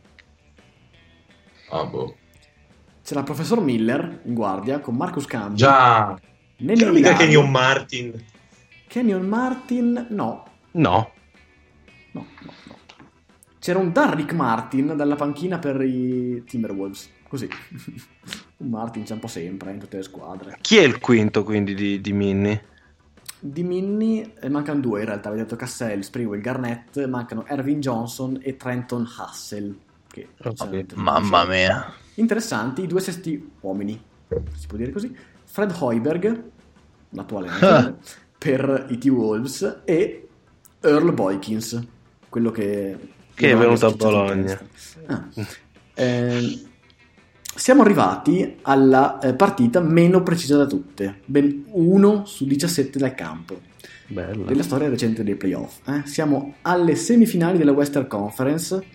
Ah, boh. C'era il professor Miller in guardia con Marcus Camby. Già! Nenny C'era mica Hilario. Kenyon Martin. Kenyon Martin, no. no, No, no, no. C'era un Darrick Martin dalla panchina per i Timberwolves. Così. Un Martin c'è un po' sempre in tutte le squadre. chi è il quinto quindi di, di Minnie? Di Minnie eh, mancano due in realtà. Avete detto Cassell, Sprewell, Garnett. Mancano Ervin Johnson e Trenton Hassel. Che, Ok. sinceramente, non Mamma conoscevo. mia. Interessanti i due sesti uomini, si può dire così. Fred Hoiberg, l'attuale allenatore, per i T-Wolves, e Earl Boykins, quello che, Che è non venuto a schicciato in Bologna. testa. Ah. Eh, siamo arrivati alla eh, partita meno precisa da tutte, ben uno su diciassette dal campo Bella. della storia recente dei playoff. eh. Siamo alle semifinali della Western Conference.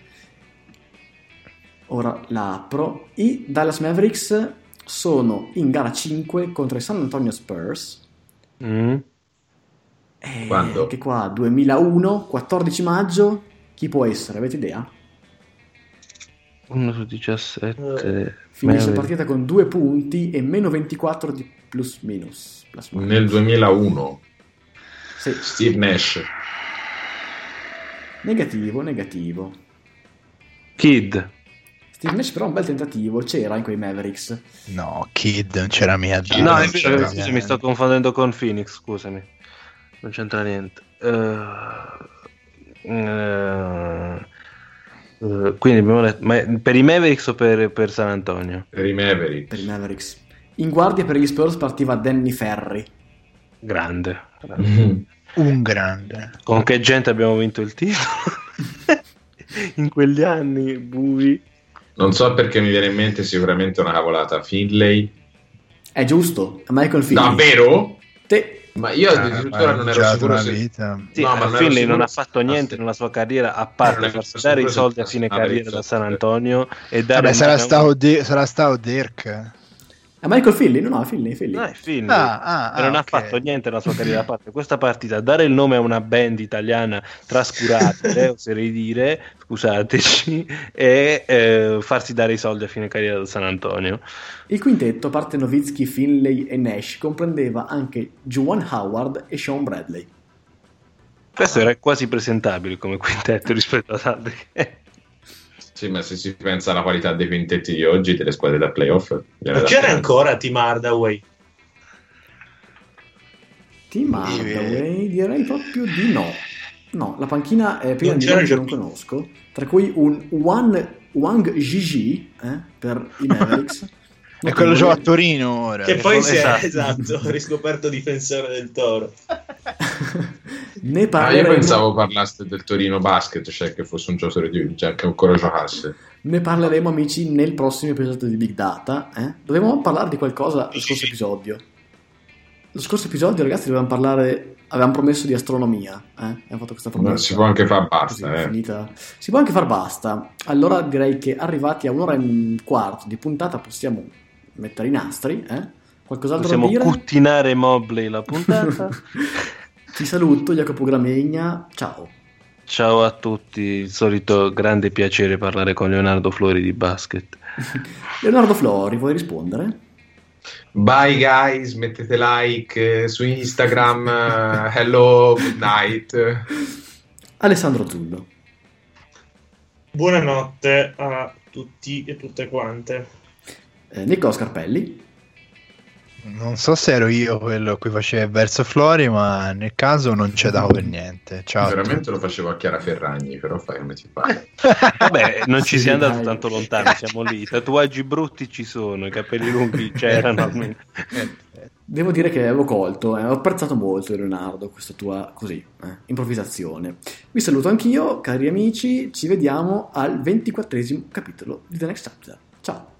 Ora la apro. I Dallas Mavericks sono in gara cinque contro i San Antonio Spurs. Mm. E Quando? Che qua duemilauno, quattordici maggio. Chi può essere? Avete idea? uno su diciassette. Finisce la Mavericks. partita con due punti e meno ventiquattro di plus minus. Plus minus. Nel duemilauno. Sì. Steve Nash. Negativo, negativo. Kid. Steve Nash però un bel tentativo, c'era in quei Mavericks. No, Kid, non c'era mia da. No, non è c'era vero, mia- scusa, mi sto confondendo con Phoenix, scusami. Non c'entra niente. Eh, eh, eh, quindi abbiamo detto, ma è per i Mavericks o per, per San Antonio? Per i Mavericks. Per i Mavericks. In guardia per gli Spurs partiva Danny Ferry. Grande. grande. Mhm. Un grande. Con che gente abbiamo vinto il titolo? In quegli anni bui. Non so perché mi viene in mente sicuramente una cavolata. Finlay. È giusto, Michael Finley. Davvero? Te. Ma io addirittura non ero sicuro una se... vita. Sì, No, ma non ero Finley sicuro- non ha fatto niente Ah, sì. nella sua carriera a Non parte ero farsi sicuro dare i se soldi a fosse fine Mavericks, carriera da San sì. Antonio e dare Vabbè, un- sarà stato, Di- sarà stato Dirk. È Michael Finley? No, no, Finley, Finley. No, è Finley. Ah, ah, e non ah, ha okay. fatto niente nella sua carriera a parte questa partita. Dare il nome a una band italiana trascurata, oserei dire, scusateci, e eh, farsi dare i soldi a fine carriera da San Antonio. Il quintetto, a parte Nowitzki, Finley e Nash, comprendeva anche Juwan Howard e Sean Bradley. Questo era quasi presentabile come quintetto rispetto ad altri. Sì, ma se si pensa alla qualità dei quintetti di oggi, delle squadre da playoff, Ma c'era ancora Tim Hardaway? Team Hardaway direi proprio di no. No, la panchina è piena Non di c'era nomi che già- non conosco, tra cui un Wan, Wang Gigi eh, per i Mavericks. E quello gioca a Torino ora. Che poi si è, esatto. esatto, riscoperto difensore del Toro. Ne Ah, io parleremo, pensavo parlaste del Torino Basket, cioè che fosse un giocatore di cioè che ancora giocasse. ne parleremo, amici, nel prossimo episodio di Big Data. Eh? Dovevamo parlare di qualcosa lo scorso episodio. Lo scorso episodio, ragazzi, dovevamo parlare. Avevamo promesso di astronomia. Eh? Abbiamo fatto questa promessa. Ma si può anche far Così, basta, eh. finita. Si può anche far basta. Allora direi che arrivati a un'ora e un quarto di puntata possiamo mettere i nastri. Eh? Qualcos'altro Possiamo da dire? cuttinare Mobley la puntata. Ti saluto, Jacopo Gramegna. Ciao. Ciao a tutti, il solito grande piacere parlare con Leonardo Flori di basket. Leonardo Flori, vuoi rispondere? Bye guys, mettete like eh, su Instagram. eh, hello, good night. Alessandro Zullo. Buonanotte a tutti e tutte quante. Eh, Niccolo Scarpelli. Non so se ero io quello a cui faceva il verso Flori, ma nel caso non c'è dato per niente. Ciao. a Veramente lo facevo a Chiara Ferragni, però fai come ti pare. Vabbè, non ci Sì, si è andato dai. tanto lontano, siamo lì. I tatuaggi brutti ci sono, i capelli lunghi c'erano almeno. Devo dire che avevo colto, eh, ho apprezzato molto Leonardo questa tua così eh, improvvisazione. Vi saluto anch'io, cari amici, ci vediamo al ventiquattresimo capitolo di The Next Chapter. Ciao.